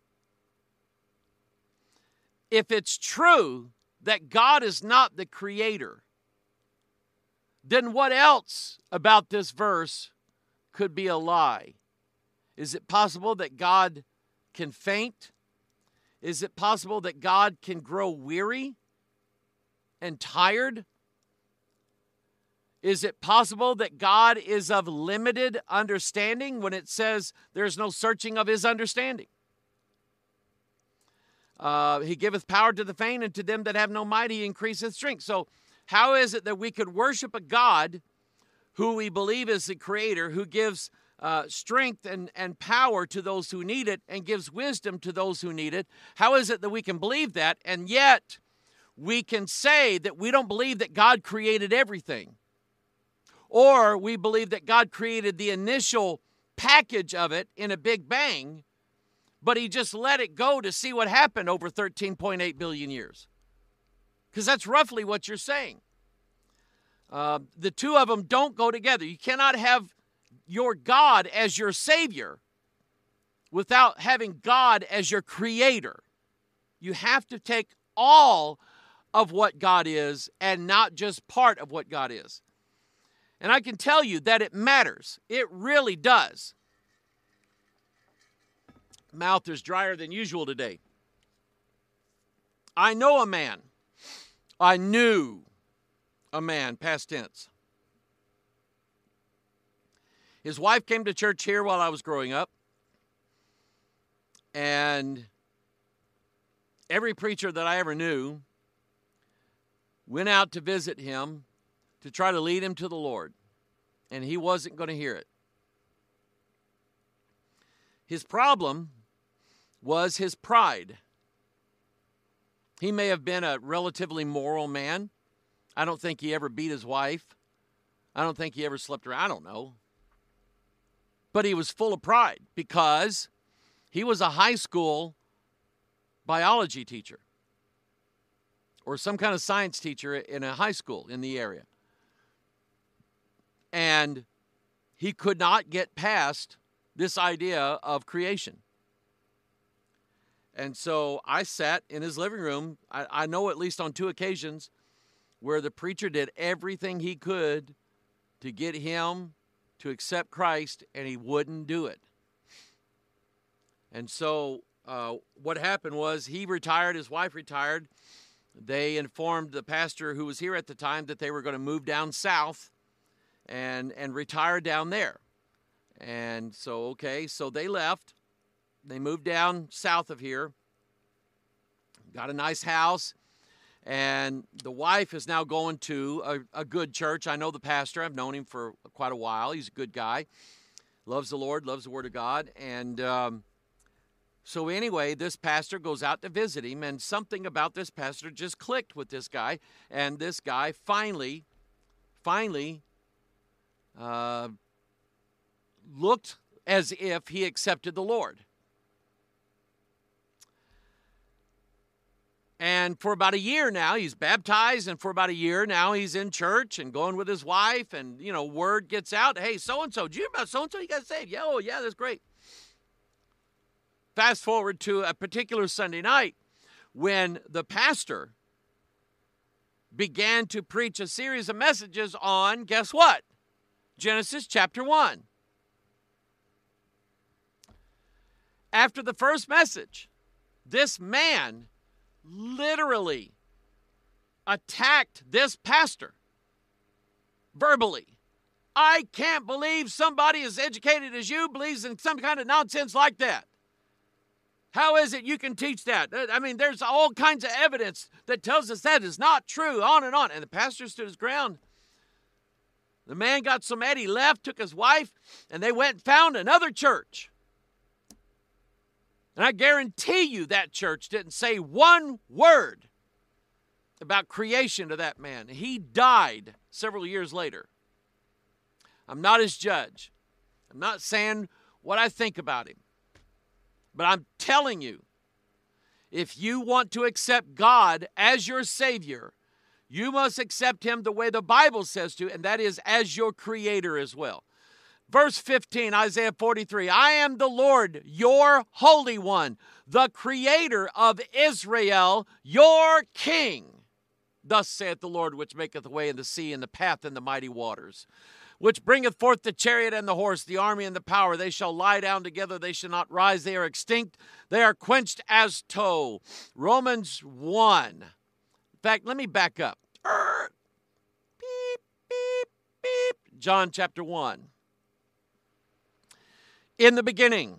If it's true that God is not the creator, then what else about this verse could be a lie? Is it possible that God can faint? Is it possible that God can grow weary and tired? Is it possible that God is of limited understanding when it says there's no searching of his understanding? Uh, he giveth power to the faint, and to them that have no might he increaseth strength. So how is it that we could worship a God who we believe is the creator, who gives Uh, strength and, and power to those who need it and gives wisdom to those who need it? How is it that we can believe that, and yet we can say that we don't believe that God created everything? Or we believe that God created the initial package of it in a big bang, but he just let it go to see what happened over thirteen point eight billion years? Because that's roughly what you're saying. Uh, the two of them don't go together. You cannot have your God as your Savior without having God as your creator. You have to take all of what God is and not just part of what God is. And I can tell you that it matters. It really does. Mouth is drier than usual today. I know a man. I knew a man, past tense. His wife came to church here while I was growing up. And every preacher that I ever knew went out to visit him to try to lead him to the Lord. And he wasn't going to hear it. His problem was his pride. He may have been a relatively moral man. I don't think he ever beat his wife. I don't think he ever slept around. I don't know. But he was full of pride because he was a high school biology teacher or some kind of science teacher in a high school in the area. And he could not get past this idea of creation. And so I sat in his living room. I, I know at least on two occasions where the preacher did everything he could to get him to accept Christ, and he wouldn't do it. And so uh, what happened was he retired, his wife retired. They informed the pastor who was here at the time that they were going to move down south and, and retire down there. And so, okay, so they left. They moved down south of here, got a nice house. And the wife is now going to a, a good church. I know the pastor. I've known him for quite a while. He's a good guy. Loves the Lord, loves the Word of God. And um, so anyway, this pastor goes out to visit him, and something about this pastor just clicked with this guy. And this guy finally, finally uh, looked as if he accepted the Lord. And for about a year now, he's baptized, and for about a year now, he's in church and going with his wife, and, you know, word gets out, hey, so-and-so, did you hear about so-and-so? You got saved? Yeah, oh, yeah, that's great. Fast forward to a particular Sunday night when the pastor began to preach a series of messages on, guess what? Genesis chapter one. After the first message, this man literally attacked this pastor verbally. I can't believe somebody as educated as you believes in some kind of nonsense like that. How is it you can teach that? I mean, there's all kinds of evidence that tells us that is not true, on and on. And the pastor stood his ground. The man got so mad he left, took his wife, and they went and found another church. And I guarantee you that church didn't say one word about creation to that man. He died several years later. I'm not his judge. I'm not saying what I think about him. But I'm telling you, if you want to accept God as your Savior, you must accept Him the way the Bible says to, and that is as your Creator as well. Verse fifteen, Isaiah forty-three, I am the Lord, your Holy One, the Creator of Israel, your King. Thus saith the Lord, which maketh a way in the sea and the path in the mighty waters, which bringeth forth the chariot and the horse, the army and the power. They shall lie down together, they shall not rise, they are extinct, they are quenched as tow. Romans one. In fact, let me back up. Beep, beep, beep. John chapter one. In the beginning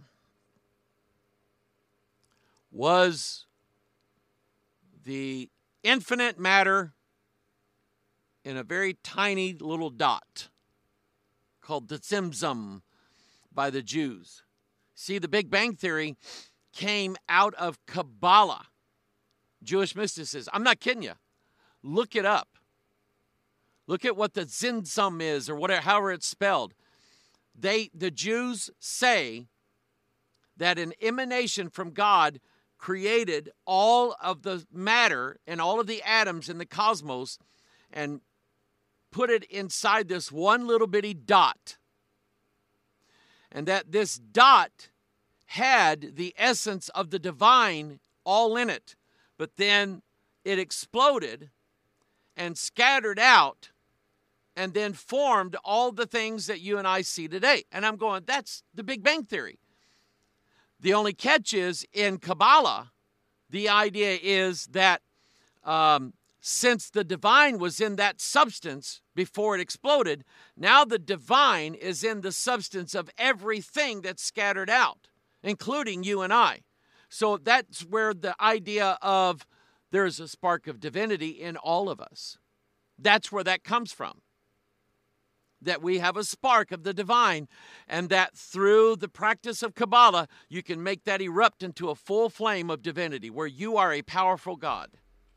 was the infinite matter in a very tiny little dot called the Tzimtzum by the Jews. See, the Big Bang Theory came out of Kabbalah, Jewish mysticism. I'm not kidding you. Look it up. Look at what the Tzimtzum is, or whatever, however it's spelled. They, the Jews say that an emanation from God created all of the matter and all of the atoms in the cosmos and put it inside this one little bitty dot. And that this dot had the essence of the divine all in it. But then it exploded and scattered out and then formed all the things that you and I see today. And I'm going, that's the Big Bang Theory. The only catch is, in Kabbalah, the idea is that um, since the divine was in that substance before it exploded, now the divine is in the substance of everything that's scattered out, including you and I. So that's where the idea of there's a spark of divinity in all of us. That's where that comes from. That we have a spark of the divine, and that through the practice of Kabbalah, you can make that erupt into a full flame of divinity, where you are a powerful God.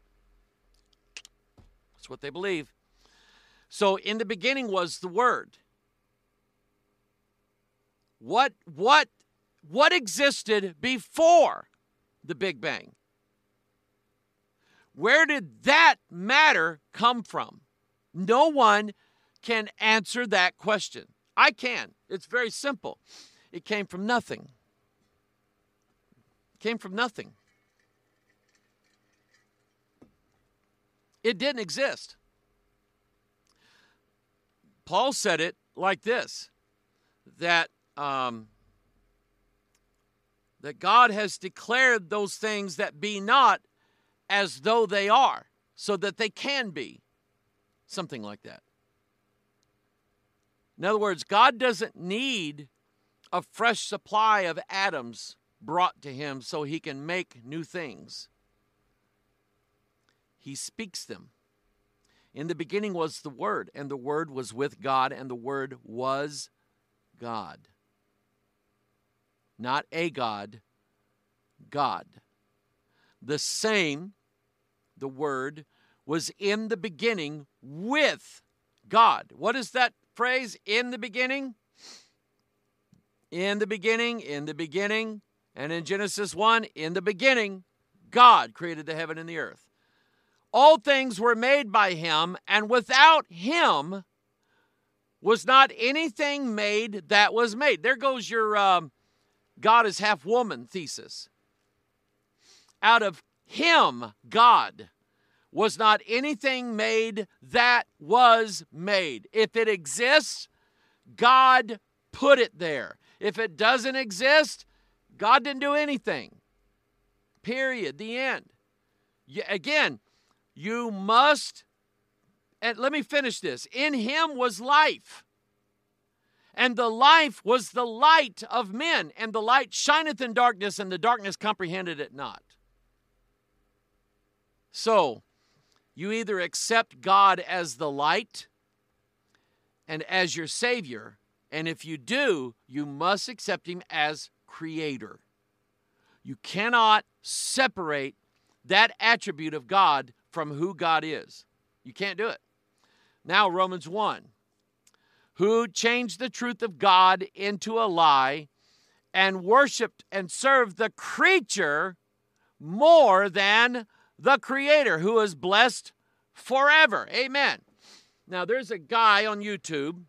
That's what they believe. So in the beginning was the Word. What, what, what existed before the Big Bang? Where did that matter come from? No one can answer that question. I can. It's very simple. It came from nothing. It came from nothing. It didn't exist. Paul said it like this, that um, that God has declared those things that be not as though they are, so that they can be. Something like that. In other words, God doesn't need a fresh supply of atoms brought to him so he can make new things. He speaks them. In the beginning was the Word, and the Word was with God, and the Word was God. Not a God, God. The same, the Word, was in the beginning with God. What is that phrase, in the beginning? In the beginning, in the beginning, and in Genesis one, in the beginning, God created the heaven and the earth. All things were made by him, and without him was not anything made that was made. There goes your um, God is half woman thesis. Out of him, God, was not anything made that was made. If it exists, God put it there. If it doesn't exist, God didn't do anything. Period. The end. You, again, you must, and let me finish this. In him was life, and the life was the light of men, and the light shineth in darkness, and the darkness comprehended it not. So, you either accept God as the light and as your Savior, and if you do, you must accept him as Creator. You cannot separate that attribute of God from who God is. You can't do it. Now, Romans one. Who changed the truth of God into a lie and worshiped and served the creature more than the Creator, who is blessed forever. Amen. Now, there's a guy on YouTube.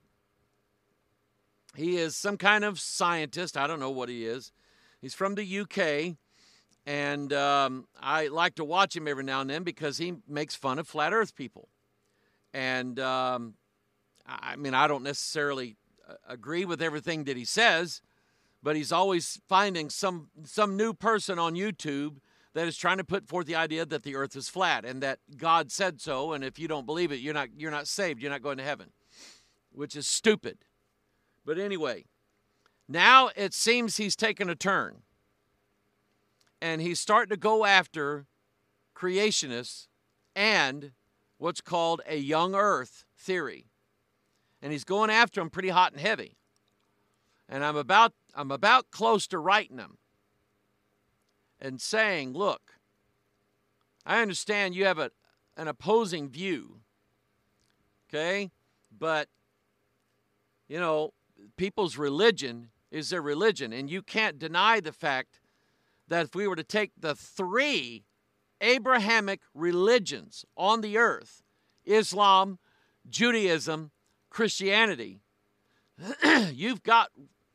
He is some kind of scientist. I don't know what he is. He's from the U K, and um, I like to watch him every now and then because he makes fun of flat earth people. And, um, I mean, I don't necessarily agree with everything that he says, but he's always finding some some new person on YouTube that is trying to put forth the idea that the earth is flat and that God said so, and if you don't believe it, you're not you're not saved, you're not going to heaven, which is stupid. But anyway, now it seems he's taken a turn, and he's starting to go after creationists and what's called a young earth theory. And he's going after them pretty hot and heavy. And I'm about I'm about close to writing him and saying, look, I understand you have a, an opposing view, okay? But, you know, people's religion is their religion, and you can't deny the fact that if we were to take the three Abrahamic religions on the earth, Islam, Judaism, Christianity, you've got,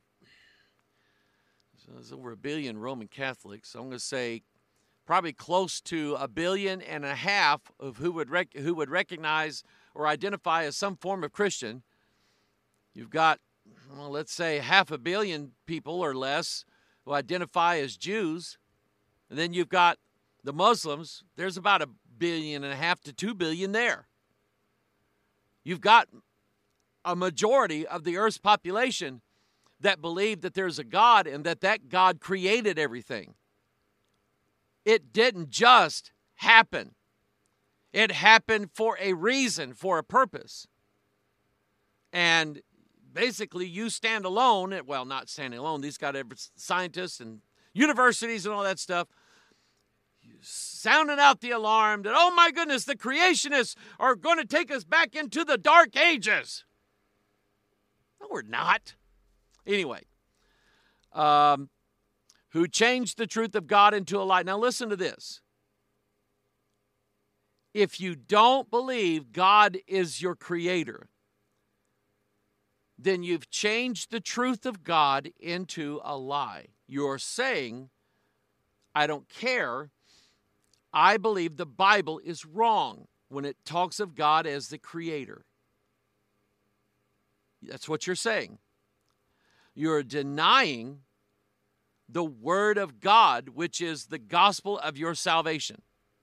so there's over a billion Roman Catholics. So I'm going to say probably close to a billion and a half of who would rec- who would recognize or identify as some form of Christian. You've got, well, let's say half a billion people or less who identify as Jews. And then you've got the Muslims. There's about a billion and a half to two billion there. You've got a majority of the earth's population that believe that there's a God and that that God created everything. It didn't just happen. It happened for a reason, for a purpose. And basically you stand alone, well, not standing alone, these got scientists and universities and all that stuff, sounding out the alarm that, oh my goodness, the creationists are going to take us back into the dark ages. No, we're not. Anyway, um, who changed the truth of God into a lie. Now listen to this. If you don't believe God is your creator, then you've changed the truth of God into a lie. You're saying, I don't care. I believe the Bible is wrong when it talks of God as the creator. That's what you're saying. You're denying the word of God, which is the gospel of your salvation.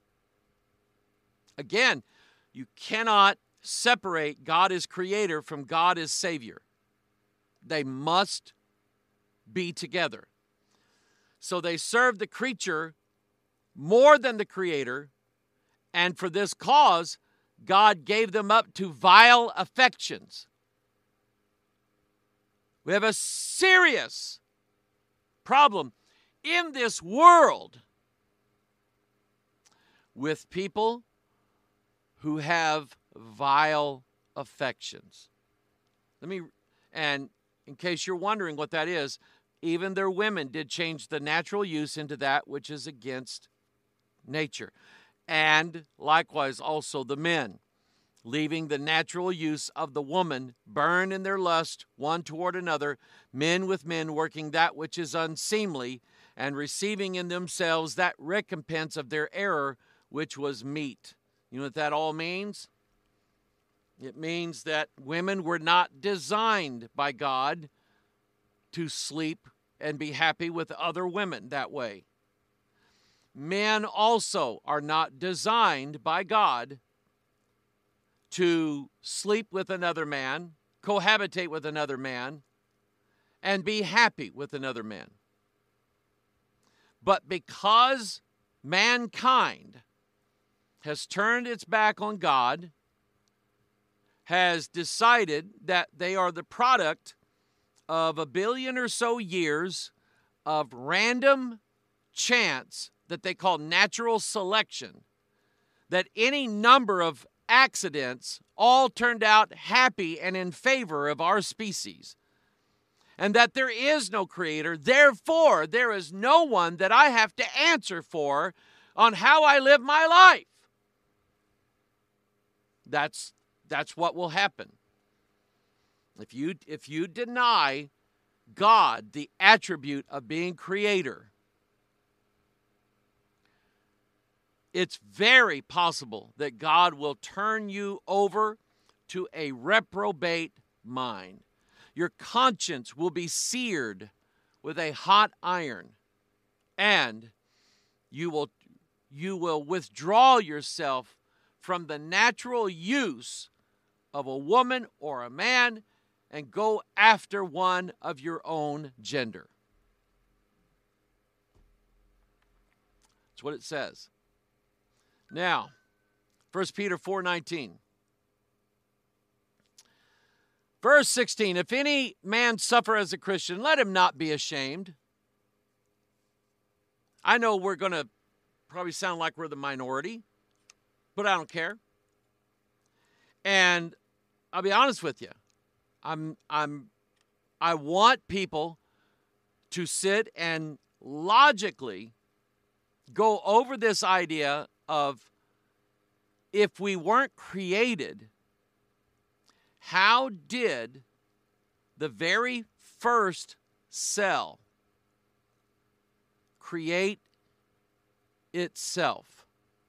Again, you cannot separate God as creator from God as savior. They must be together. So they serve the creature more than the creator, and for this cause, God gave them up to vile affections. We have a serious problem in this world with people who have vile affections. Let me, and in case you're wondering what that is, even their women did change the natural use into that which is against nature. And likewise also the men, leaving the natural use of the woman, burn in their lust one toward another, men with men working that which is unseemly, and receiving in themselves that recompense of their error which was meet. You know what that all means? It means that women were not designed by God to sleep and be happy with other women that way. Men also are not designed by God to sleep with another man, cohabitate with another man, and be happy with another man. But because mankind has turned its back on God, has decided that they are the product of a billion or so years of random chance that they call natural selection, that any number of accidents all turned out happy and in favor of our species, and that there is no creator, therefore there is no one that I have to answer for on how I live my life. That's that's what will happen. If you if you deny God the attribute of being creator, it's very possible that God will turn you over to a reprobate mind. Your conscience will be seared with a hot iron, and you will you will withdraw yourself from the natural use of a woman or a man and go after one of your own gender. That's what it says. Now, First Peter four nineteen. Verse sixteen, if any man suffer as a Christian, let him not be ashamed. I know we're going to probably sound like we're the minority, but I don't care. And I'll be honest with you. I'm I'm I want people to sit and logically go over this idea of, if we weren't created, how did the very first cell create itself?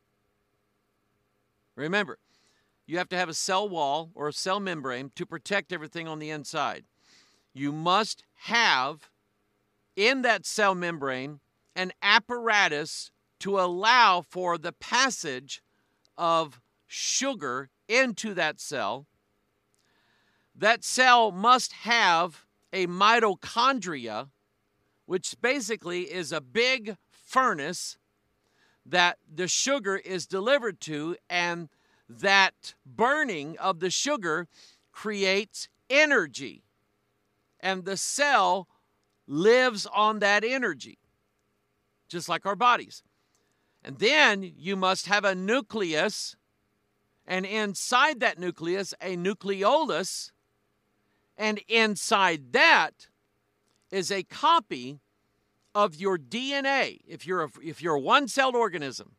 Remember, you have to have a cell wall or a cell membrane to protect everything on the inside. You must have in that cell membrane an apparatus to allow for the passage of sugar into that cell. That cell must have a mitochondria, which basically is a big furnace that the sugar is delivered to, and that burning of the sugar creates energy, and the cell lives on that energy, just like our bodies. And then you must have a nucleus, and inside that nucleus, a nucleolus, and inside that is a copy of your D N A, if you're a, if you're a one-celled organism.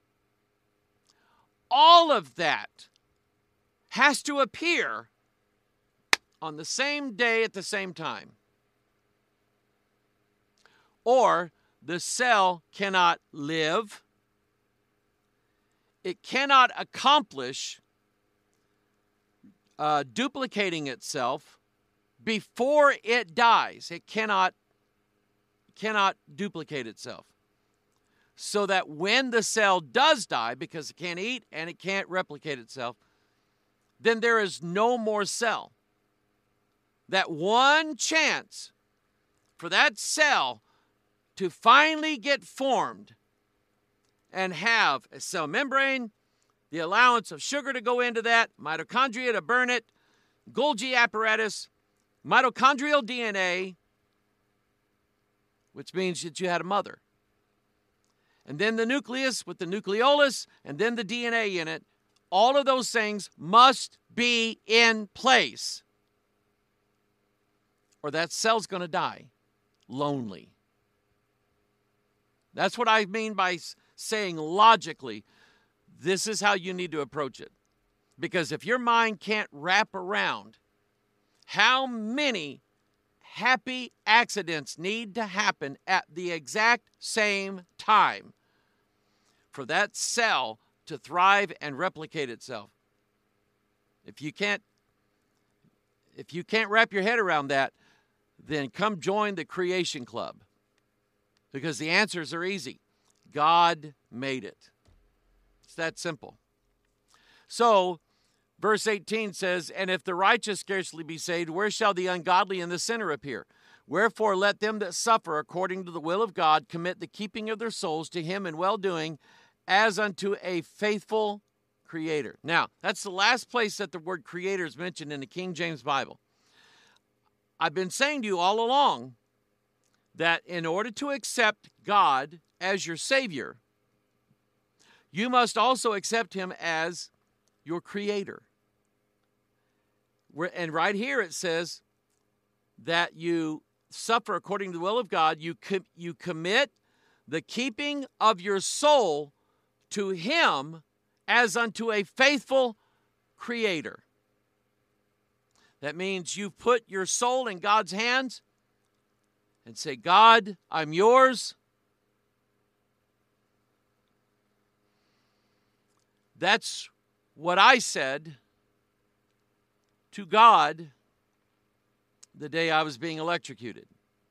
All of that has to appear on the same day at the same time, or the cell cannot live. It cannot accomplish uh, duplicating itself before it dies. It cannot, cannot duplicate itself. So that when the cell does die, because it can't eat and it can't replicate itself, then there is no more cell. That one chance for that cell to finally get formed and have a cell membrane, the allowance of sugar to go into that, mitochondria to burn it, Golgi apparatus, mitochondrial D N A, which means that you had a mother. And then the nucleus with the nucleolus, and then the D N A in it. All of those things must be in place, or that cell's going to die lonely. That's what I mean by saying logically, this is how you need to approach it. Because if your mind can't wrap around how many happy accidents need to happen at the exact same time for that cell to thrive and replicate itself. If you can't, if you can't wrap your head around that, then come join the Creation Club, because the answers are easy. God made it. It's that simple. So, verse eighteen says, and if the righteous scarcely be saved, where shall the ungodly and the sinner appear? Wherefore let them that suffer according to the will of God commit the keeping of their souls to him in well-doing, as unto a faithful Creator. Now, that's the last place that the word Creator is mentioned in the King James Bible. I've been saying to you all along that in order to accept God as your Savior, you must also accept him as your Creator. And right here it says that you suffer according to the will of God. You, com- you commit the keeping of your soul to him as unto a faithful Creator. That means you put your soul in God's hands and say, God, I'm yours. That's what I said to God the day I was being electrocuted.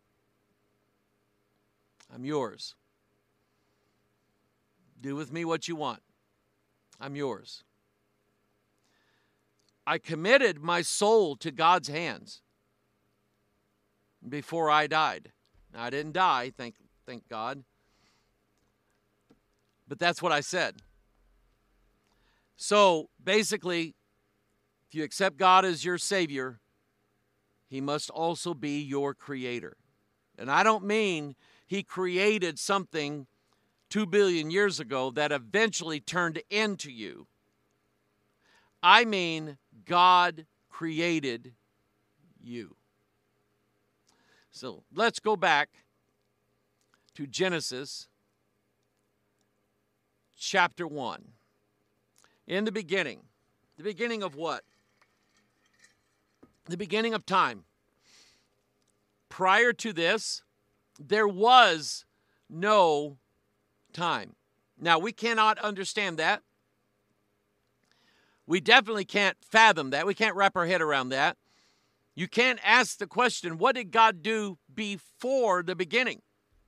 I'm yours. Do with me what you want. I'm yours. I committed my soul to God's hands before I died. Now, I didn't die, thank, thank God. But that's what I said. So, basically, if you accept God as your Savior, he must also be your Creator. And I don't mean he created something two billion years ago that eventually turned into you. I mean, God created you. So let's go back to Genesis chapter one. In the beginning. The beginning of what? The beginning of time. Prior to this, there was no time. Now, we cannot understand that. We definitely can't fathom that. We can't wrap our head around that. You can't ask the question, what did God do before the beginning?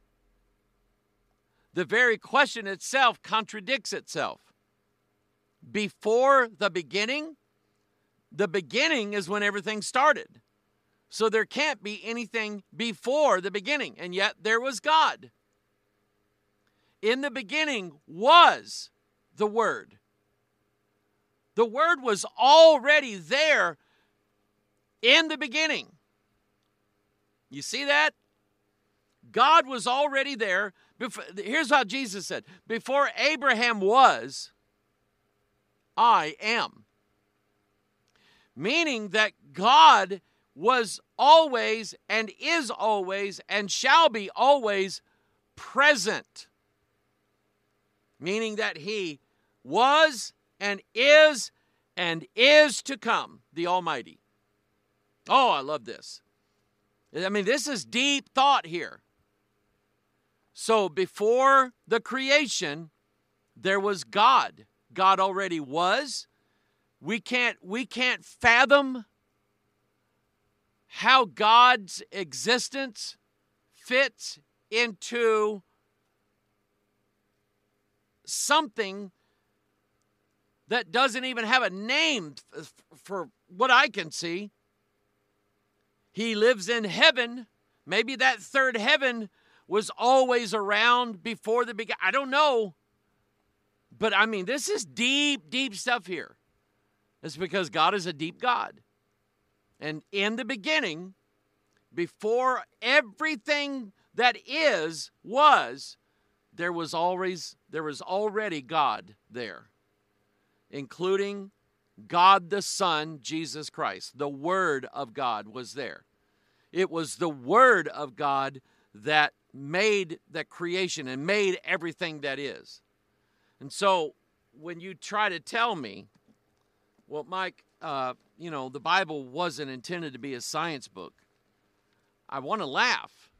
The very question itself contradicts itself. Before the beginning, the beginning is when everything started. So there can't be anything before the beginning, and yet there was God. In the beginning was the Word. The Word was already there in the beginning. You see that? God was already there. Before, here's how Jesus said, before Abraham was, I am. Meaning that God was always and is always and shall be always present. Meaning that he was and is and is to come, the Almighty. Oh, I love this. I mean, this is deep thought here. So before the creation, there was God. God already was. We can't, we can't fathom how God's existence fits into something that doesn't even have a name for what I can see. He lives in heaven. Maybe that third heaven was always around before the beginning. I don't know. But I mean, this is deep, deep stuff here. It's because God is a deep God. And in the beginning, before everything that is was, there was always there was already God there, including God the Son, Jesus Christ. The Word of God was there. It was the Word of God that made the creation and made everything that is. And so when you try to tell me, well, Mike, uh, you know, the Bible wasn't intended to be a science book, I want to laugh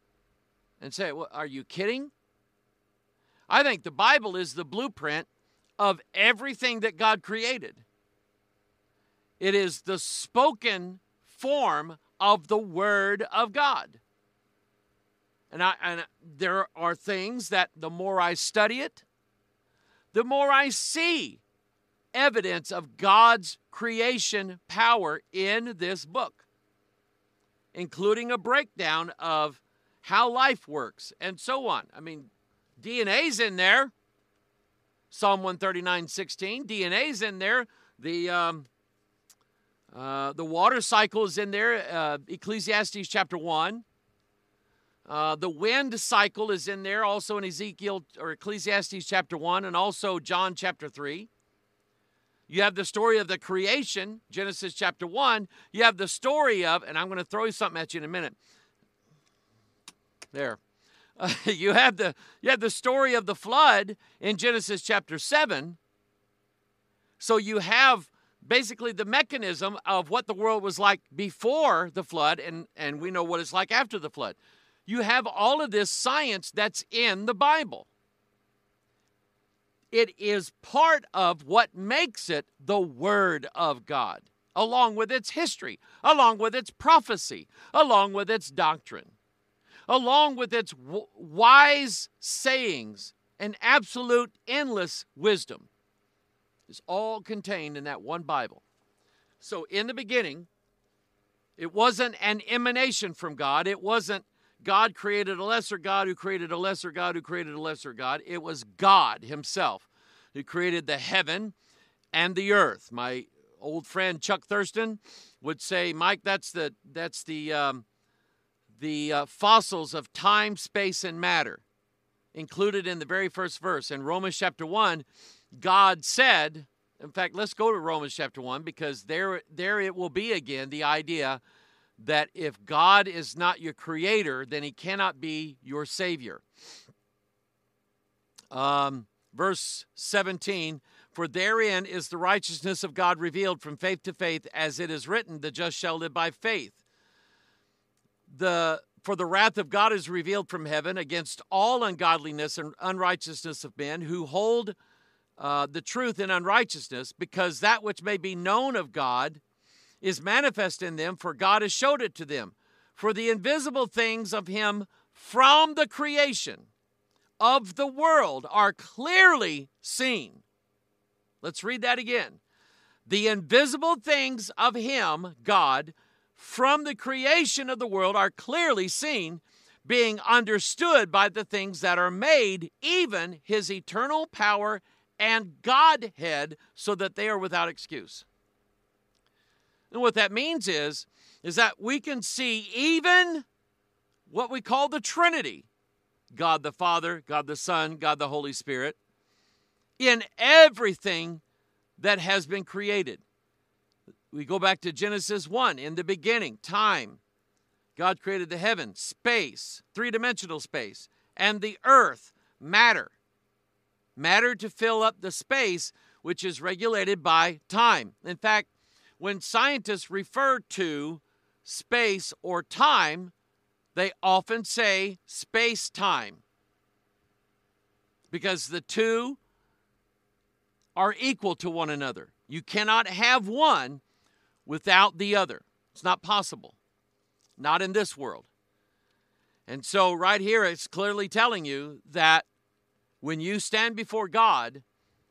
and say, well, are you kidding? I think the Bible is the blueprint of everything that God created. It is the spoken form of the Word of God. And, I, and there are things that the more I study it, the more I see evidence of God's creation power in this book, including a breakdown of how life works and so on. I mean, D N A's in there. Psalm one thirty-nine sixteen. D N A's in there. The um, uh, the water cycle is in there. Uh, Ecclesiastes chapter one. Uh, the wind cycle is in there, also in Ezekiel or Ecclesiastes chapter one, and also John chapter three. You have the story of the creation, Genesis chapter one. You have the story of, and I'm going to throw you something at you in a minute. There. Uh, you have the you have the story of the flood in Genesis chapter seven. So you have basically the mechanism of what the world was like before the flood, and, and we know what it's like after the flood. You have all of this science that's in the Bible. It is part of what makes it the Word of God, along with its history, along with its prophecy, along with its doctrine, along with its w- wise sayings and absolute endless wisdom. Is all contained in that one Bible. So in the beginning, it wasn't an emanation from God. It wasn't God created a lesser God who created a lesser God who created a lesser God. It was God himself who created the heaven and the earth. My old friend Chuck Thurston would say, Mike, that's the that's the um, the uh, fossils of time, space, and matter included in the very first verse. In Romans chapter one, God said, in fact, let's go to Romans chapter one, because there, there it will be again, the idea that if God is not your creator, then he cannot be your savior. Um, verse seventeen, for therein is the righteousness of God revealed from faith to faith, as it is written, the just shall live by faith. The For the wrath of God is revealed from heaven against all ungodliness and unrighteousness of men who hold uh, the truth in unrighteousness, because that which may be known of God is manifest in them, for God has showed it to them. For the invisible things of him from the creation of the world are clearly seen. Let's read that again. The invisible things of him, God, from the creation of the world are clearly seen, being understood by the things that are made, even his eternal power and Godhead, so that they are without excuse. And what that means is, is that we can see even what we call the Trinity, God the Father, God the Son, God the Holy Spirit, in everything that has been created. We go back to Genesis one, in the beginning, time. God created the heaven, space, three-dimensional space, and the earth, matter. Matter to fill up the space, which is regulated by time. In fact, when scientists refer to space or time, they often say space-time, because the two are equal to one another. You cannot have one without the other. It's not possible. Not in this world. And so right here it's clearly telling you that when you stand before God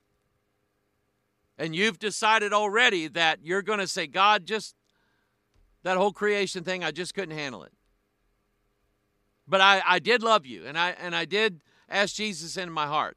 and you've decided already that you're going to say, God, just that whole creation thing, I just couldn't handle it. But I, I did love you, and I and I did ask Jesus into my heart.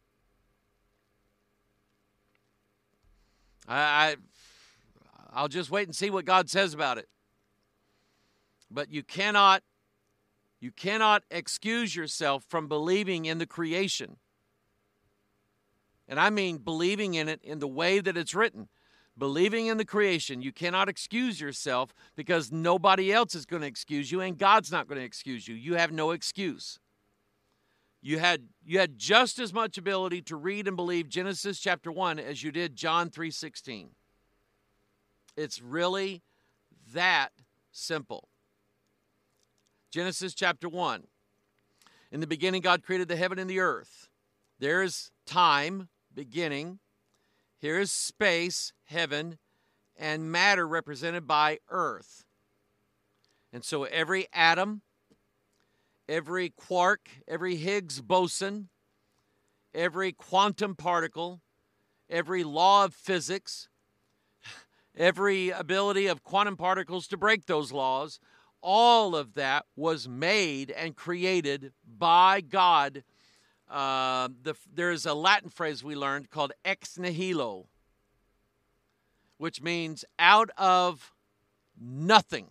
I, I I'll just wait and see what God says about it. But you cannot, you cannot excuse yourself from believing in the creation. And I mean believing in it in the way that it's written. Believing in the creation. You cannot excuse yourself, because nobody else is going to excuse you, and God's not going to excuse you. You have no excuse. You had, you had just as much ability to read and believe Genesis chapter one as you did John three sixteen. It's really that simple. Genesis chapter one. In the beginning, God created the heaven and the earth. There is time, beginning. Here is space, heaven, and matter represented by earth. And so every atom, every quark, every Higgs boson, every quantum particle, every law of physics, every ability of quantum particles to break those laws, all of that was made and created by God. Uh, the, there's a Latin phrase we learned called ex nihilo, which means out of nothing.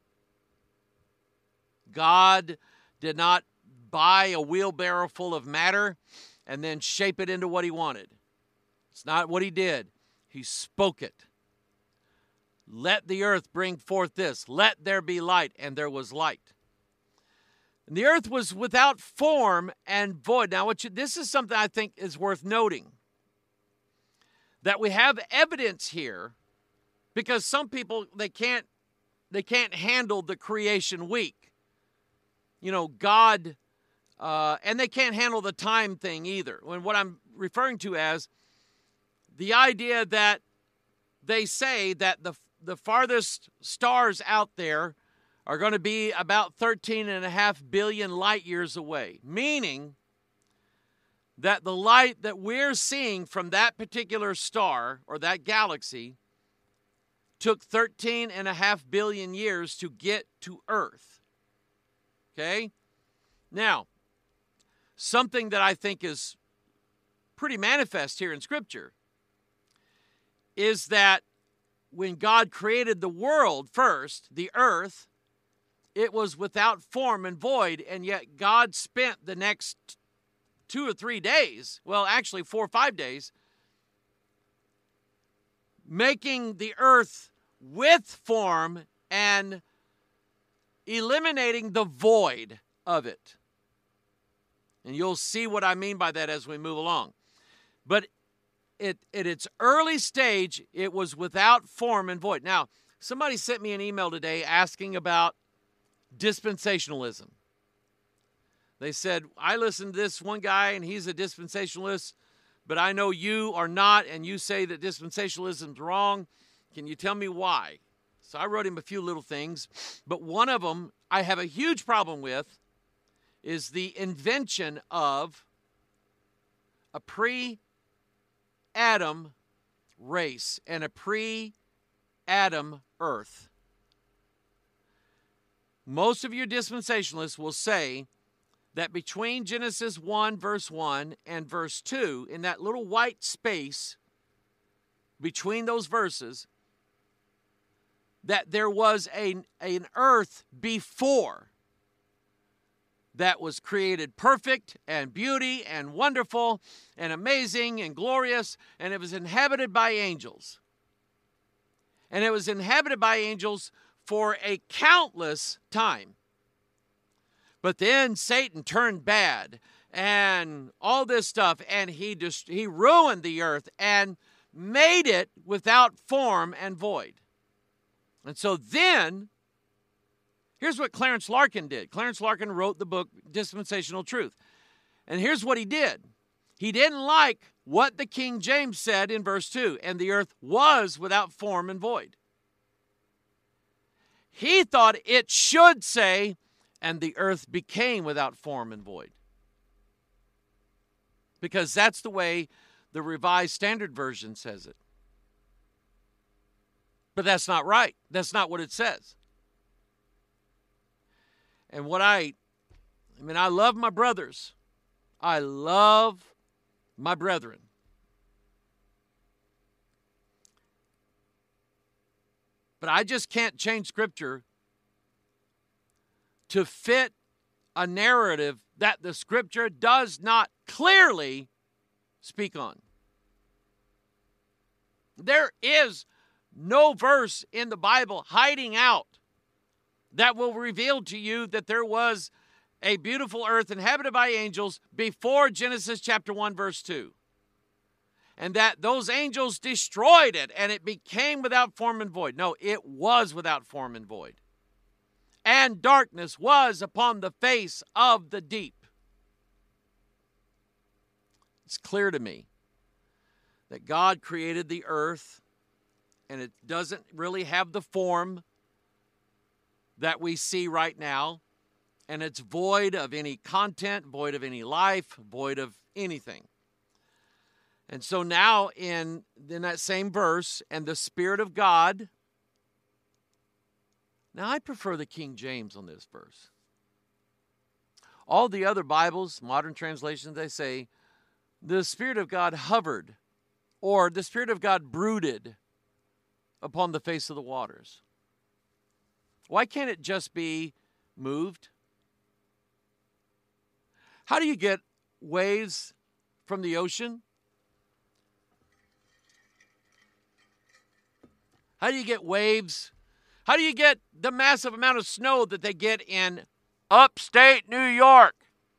God did not buy a wheelbarrow full of matter and then shape it into what he wanted. It's not what he did. He spoke it. Let the earth bring forth this. Let there be light, and there was light. And the earth was without form and void. Now, what you, this is something I think is worth noting. That we have evidence here, because some people, they can't, they can't handle the creation week. You know, God, uh, and they can't handle the time thing either. When what I'm referring to as the idea that they say that the the farthest stars out there are going to be about thirteen and a half billion light years away, meaning that the light that we're seeing from that particular star or that galaxy took thirteen and a half billion years to get to Earth. Okay? Now, something that I think is pretty manifest here in Scripture is that when God created the world first, the earth, it was without form and void, and yet God spent the next two or three days, well, actually four or five days, making the earth with form and eliminating the void of it. And you'll see what I mean by that as we move along. But It, at its early stage, it was without form and void. Now, somebody sent me an email today asking about dispensationalism. They said, I listened to this one guy, and he's a dispensationalist, but I know you are not, and you say that dispensationalism is wrong. Can you tell me why? So I wrote him a few little things, but one of them I have a huge problem with is the invention of a pre- Adam race and a pre-Adam earth. Most of your dispensationalists will say that between Genesis one, verse one, and verse two, in that little white space between those verses, that there was a, an earth before that was created perfect and beauty and wonderful and amazing and glorious, and it was inhabited by angels. And it was inhabited by angels for a countless time. But then Satan turned bad and all this stuff, and he just he ruined the earth and made it without form and void. And so then, here's what Clarence Larkin did. Clarence Larkin wrote the book Dispensational Truth. And here's what he did. He didn't like what the King James said in verse two, and the earth was without form and void. He thought it should say, and the earth became without form and void. Because that's the way the Revised Standard Version says it. But that's not right. That's not what it says. And what I, I mean, I love my brothers. I love my brethren. But I just can't change Scripture to fit a narrative that the Scripture does not clearly speak on. There is no verse in the Bible hiding out that will reveal to you that there was a beautiful earth inhabited by angels before Genesis chapter one, verse two. And that those angels destroyed it and it became without form and void. No, it was without form and void. And darkness was upon the face of the deep. It's clear to me that God created the earth, and it doesn't really have the form that we see right now, and it's void of any content, void of any life, void of anything. And so now in, in that same verse, and the Spirit of God, now I prefer the King James on this verse. All the other Bibles, modern translations, they say, the Spirit of God hovered, or the Spirit of God brooded upon the face of the waters. Why can't it just be moved? How do you get waves from the ocean? How do you get waves? How do you get the massive amount of snow that they get in upstate New York?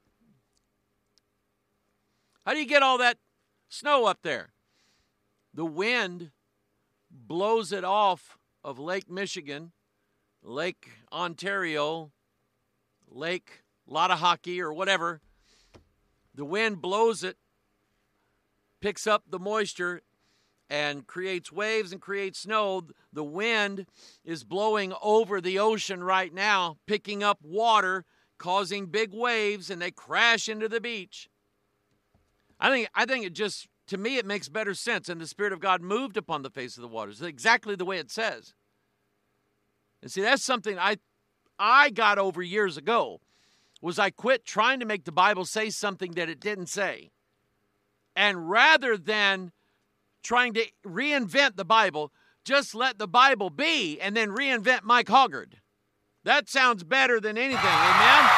How do you get all that snow up there? The wind blows it off of Lake Michigan, Lake Ontario, Lake Lottahocky, or whatever. The wind blows it, picks up the moisture, and creates waves and creates snow. The wind is blowing over the ocean right now, picking up water, causing big waves, and they crash into the beach. I think I think it just, to me, it makes better sense. And the Spirit of God moved upon the face of the waters, exactly the way it says. And see, that's something I I got over years ago, was I quit trying to make the Bible say something that it didn't say. And rather than trying to reinvent the Bible, just let the Bible be and then reinvent Mike Hoggard. That sounds better than anything, amen?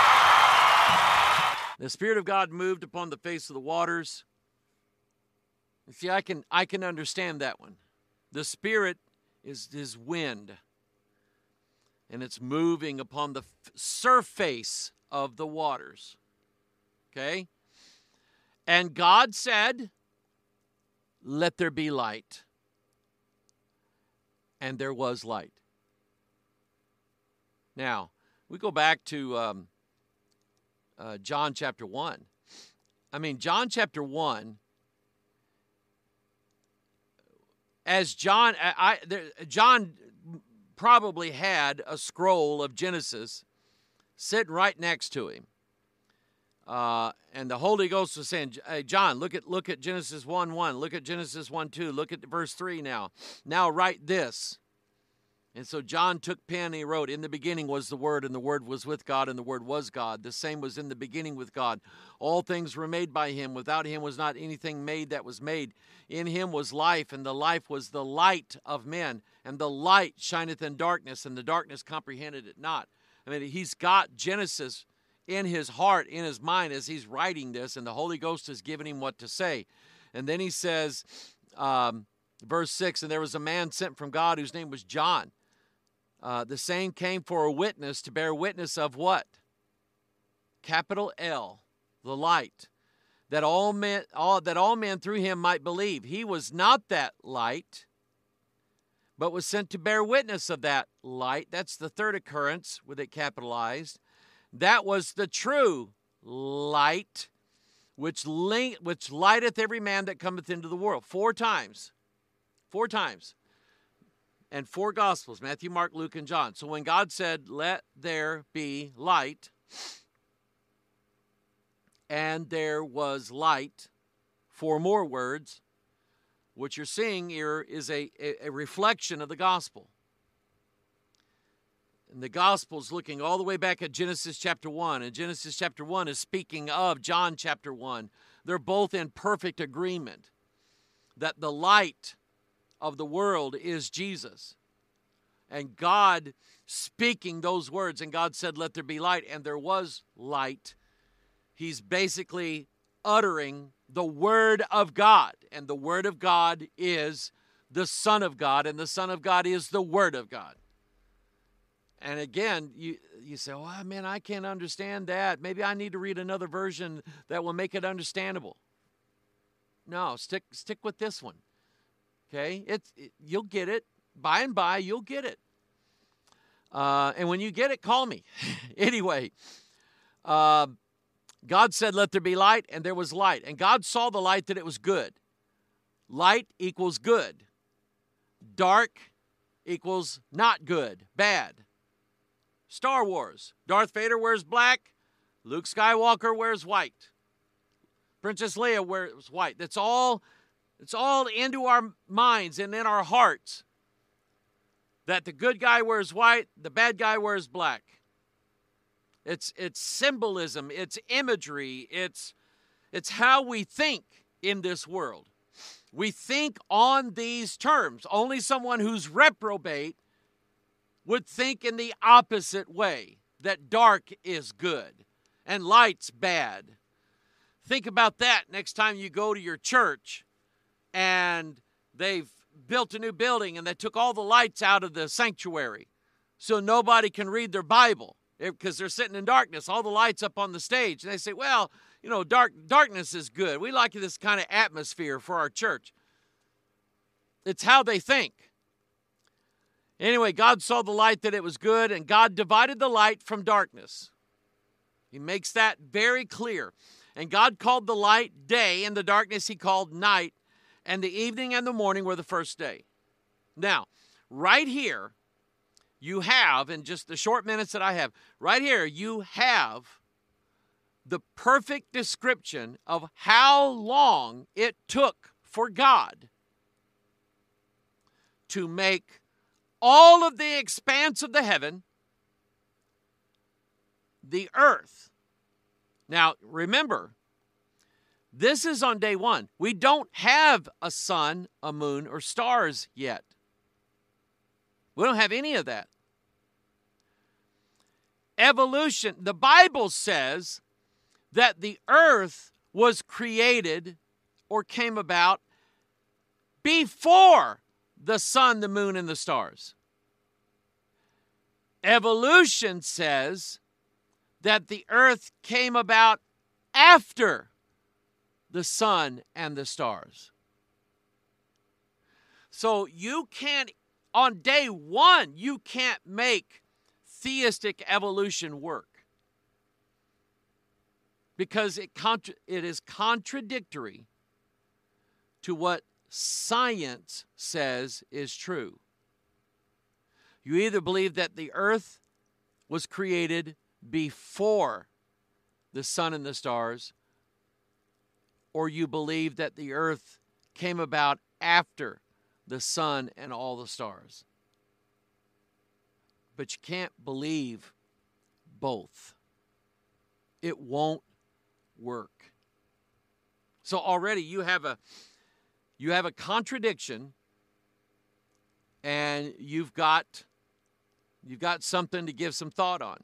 The Spirit of God moved upon the face of the waters. You see, I can I can understand that one. The Spirit is His wind, and it's moving upon the f- surface of the waters. Okay? And God said, let there be light. And there was light. Now, we go back to um, uh, John chapter one. I mean, John chapter one, as John, I, I there, John probably had a scroll of Genesis sitting right next to him. Uh, and the Holy Ghost was saying, hey, John, look at look at Genesis one one. Look at Genesis one two. Look at verse three now. Now write this. And so John took pen and he wrote, in the beginning was the Word, and the Word was with God, and the Word was God. The same was in the beginning with God. All things were made by Him. Without Him was not anything made that was made. In Him was life, and the life was the light of men. And the light shineth in darkness, and the darkness comprehended it not. I mean, he's got Genesis in his heart, in his mind, as he's writing this, and the Holy Ghost has given him what to say. And then he says, um, verse six, and there was a man sent from God whose name was John. Uh, the same came for a witness, to bear witness of what? Capital L, the light, that all men, all, that all men through him might believe. He was not that light, but was sent to bear witness of that light. That's the third occurrence with it capitalized. That was the true light, which link, which lighteth every man that cometh into the world. Four times. Four times. And four Gospels, Matthew, Mark, Luke, and John. So when God said, let there be light, and there was light, four more words, what you're seeing here is a, a, a reflection of the gospel. And the gospel is looking all the way back at Genesis chapter one. And Genesis chapter one is speaking of John chapter one. They're both in perfect agreement that the light of the world is Jesus. And God speaking those words, and God said, let there be light, and there was light. He's basically uttering the Word of God, and the Word of God is the Son of God, and the Son of God is the Word of God. And again, you you say, oh, man, I can't understand that. Maybe I need to read another version that will make it understandable. No, stick stick with this one. Okay? It's it, you'll get it. By and by, you'll get it. Uh, and when you get it, call me. Anyway, uh, God said, let there be light, and there was light. And God saw the light that it was good. Light equals good. Dark equals not good, bad. Star Wars. Darth Vader wears black. Luke Skywalker wears white. Princess Leia wears white. That's all, it's all into our minds and in our hearts that the good guy wears white, the bad guy wears black. It's it's symbolism, it's imagery, it's it's how we think in this world. We think on these terms. Only someone who's reprobate would think in the opposite way, that dark is good and light's bad. Think about that next time you go to your church and they've built a new building and they took all the lights out of the sanctuary so nobody can read their Bible because they're sitting in darkness, all the lights up on the stage. And they say, well, you know, dark darkness is good. We like this kind of atmosphere for our church. It's how they think. Anyway, God saw the light that it was good, and God divided the light from darkness. He makes that very clear. And God called the light day, and the darkness he called night, and the evening and the morning were the first day. Now, right here, you have, in just the short minutes that I have, right here, you have the perfect description of how long it took for God to make all of the expanse of the heaven, the earth. Now, remember, this is on day one. We don't have a sun, a moon, or stars yet. We don't have any of that. Evolution, the Bible says that the earth was created or came about before the sun, the moon, and the stars. Evolution says that the earth came about after the sun and the stars. So you can't, on day one, you can't make theistic evolution work. Because it contra- it is contradictory to what science says is true. You either believe that the earth was created before the sun and the stars, or you believe that the earth came about after the sun and all the stars. But you can't believe both. It won't work. So already you have a you have a contradiction, and you've got you've got something to give some thought on.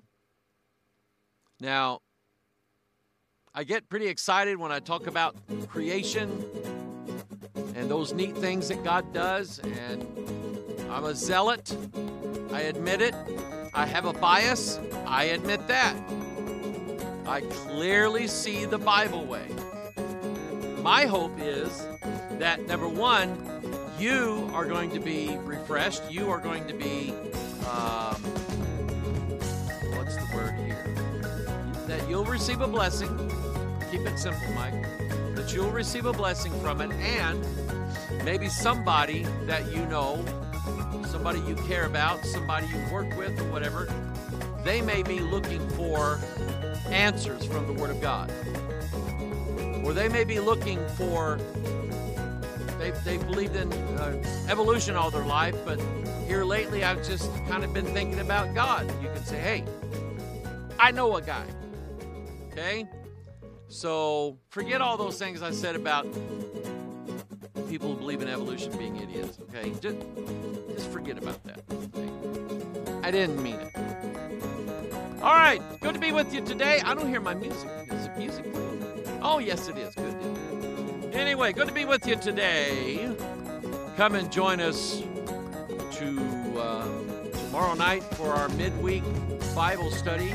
Now, I get pretty excited when I talk about creation and those neat things that God does, and I'm a zealot. I admit it. I have a bias. I admit that. I clearly see the Bible way. My hope is that, number one, you are going to be refreshed. You are going to be, um, what's the word here? That you'll receive a blessing. Keep it simple, Mike. That you'll receive a blessing from it, and maybe somebody that you know, somebody you care about, somebody you work with or whatever, they may be looking for answers from the Word of God. Or they may be looking for, they've, they've believed in uh, evolution all their life, but here lately I've just kind of been thinking about God. You can say, hey, I know a guy. Okay? So forget all those things I said about people who believe in evolution being idiots. Okay? Just, just forget about that. Okay? I didn't mean it. All right, good to be with you today. I don't hear my music. Is it music playing? Oh, yes, it is. Good. Anyway, good to be with you today. Come and join us to uh, tomorrow night for our midweek Bible study.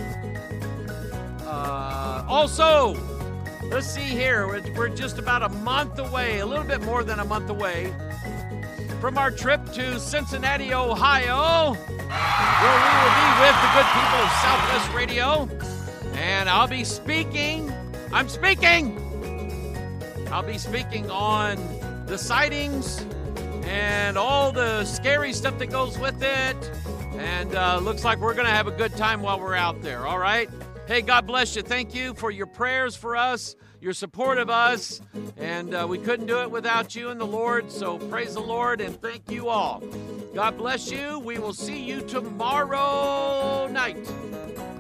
Uh, also, let's see here. We're, we're just about a month away, a little bit more than a month away, from our trip to Cincinnati, Ohio, where we will be with the good people of Southwest Radio. And I'll be speaking, I'm speaking, I'll be speaking on the sightings and all the scary stuff that goes with it. And uh, looks like we're going to have a good time while we're out there, all right? Hey, God bless you. Thank you for your prayers for us, your support of us. And uh, we couldn't do it without you and the Lord, so praise the Lord and thank you all. God bless you. We will see you tomorrow night.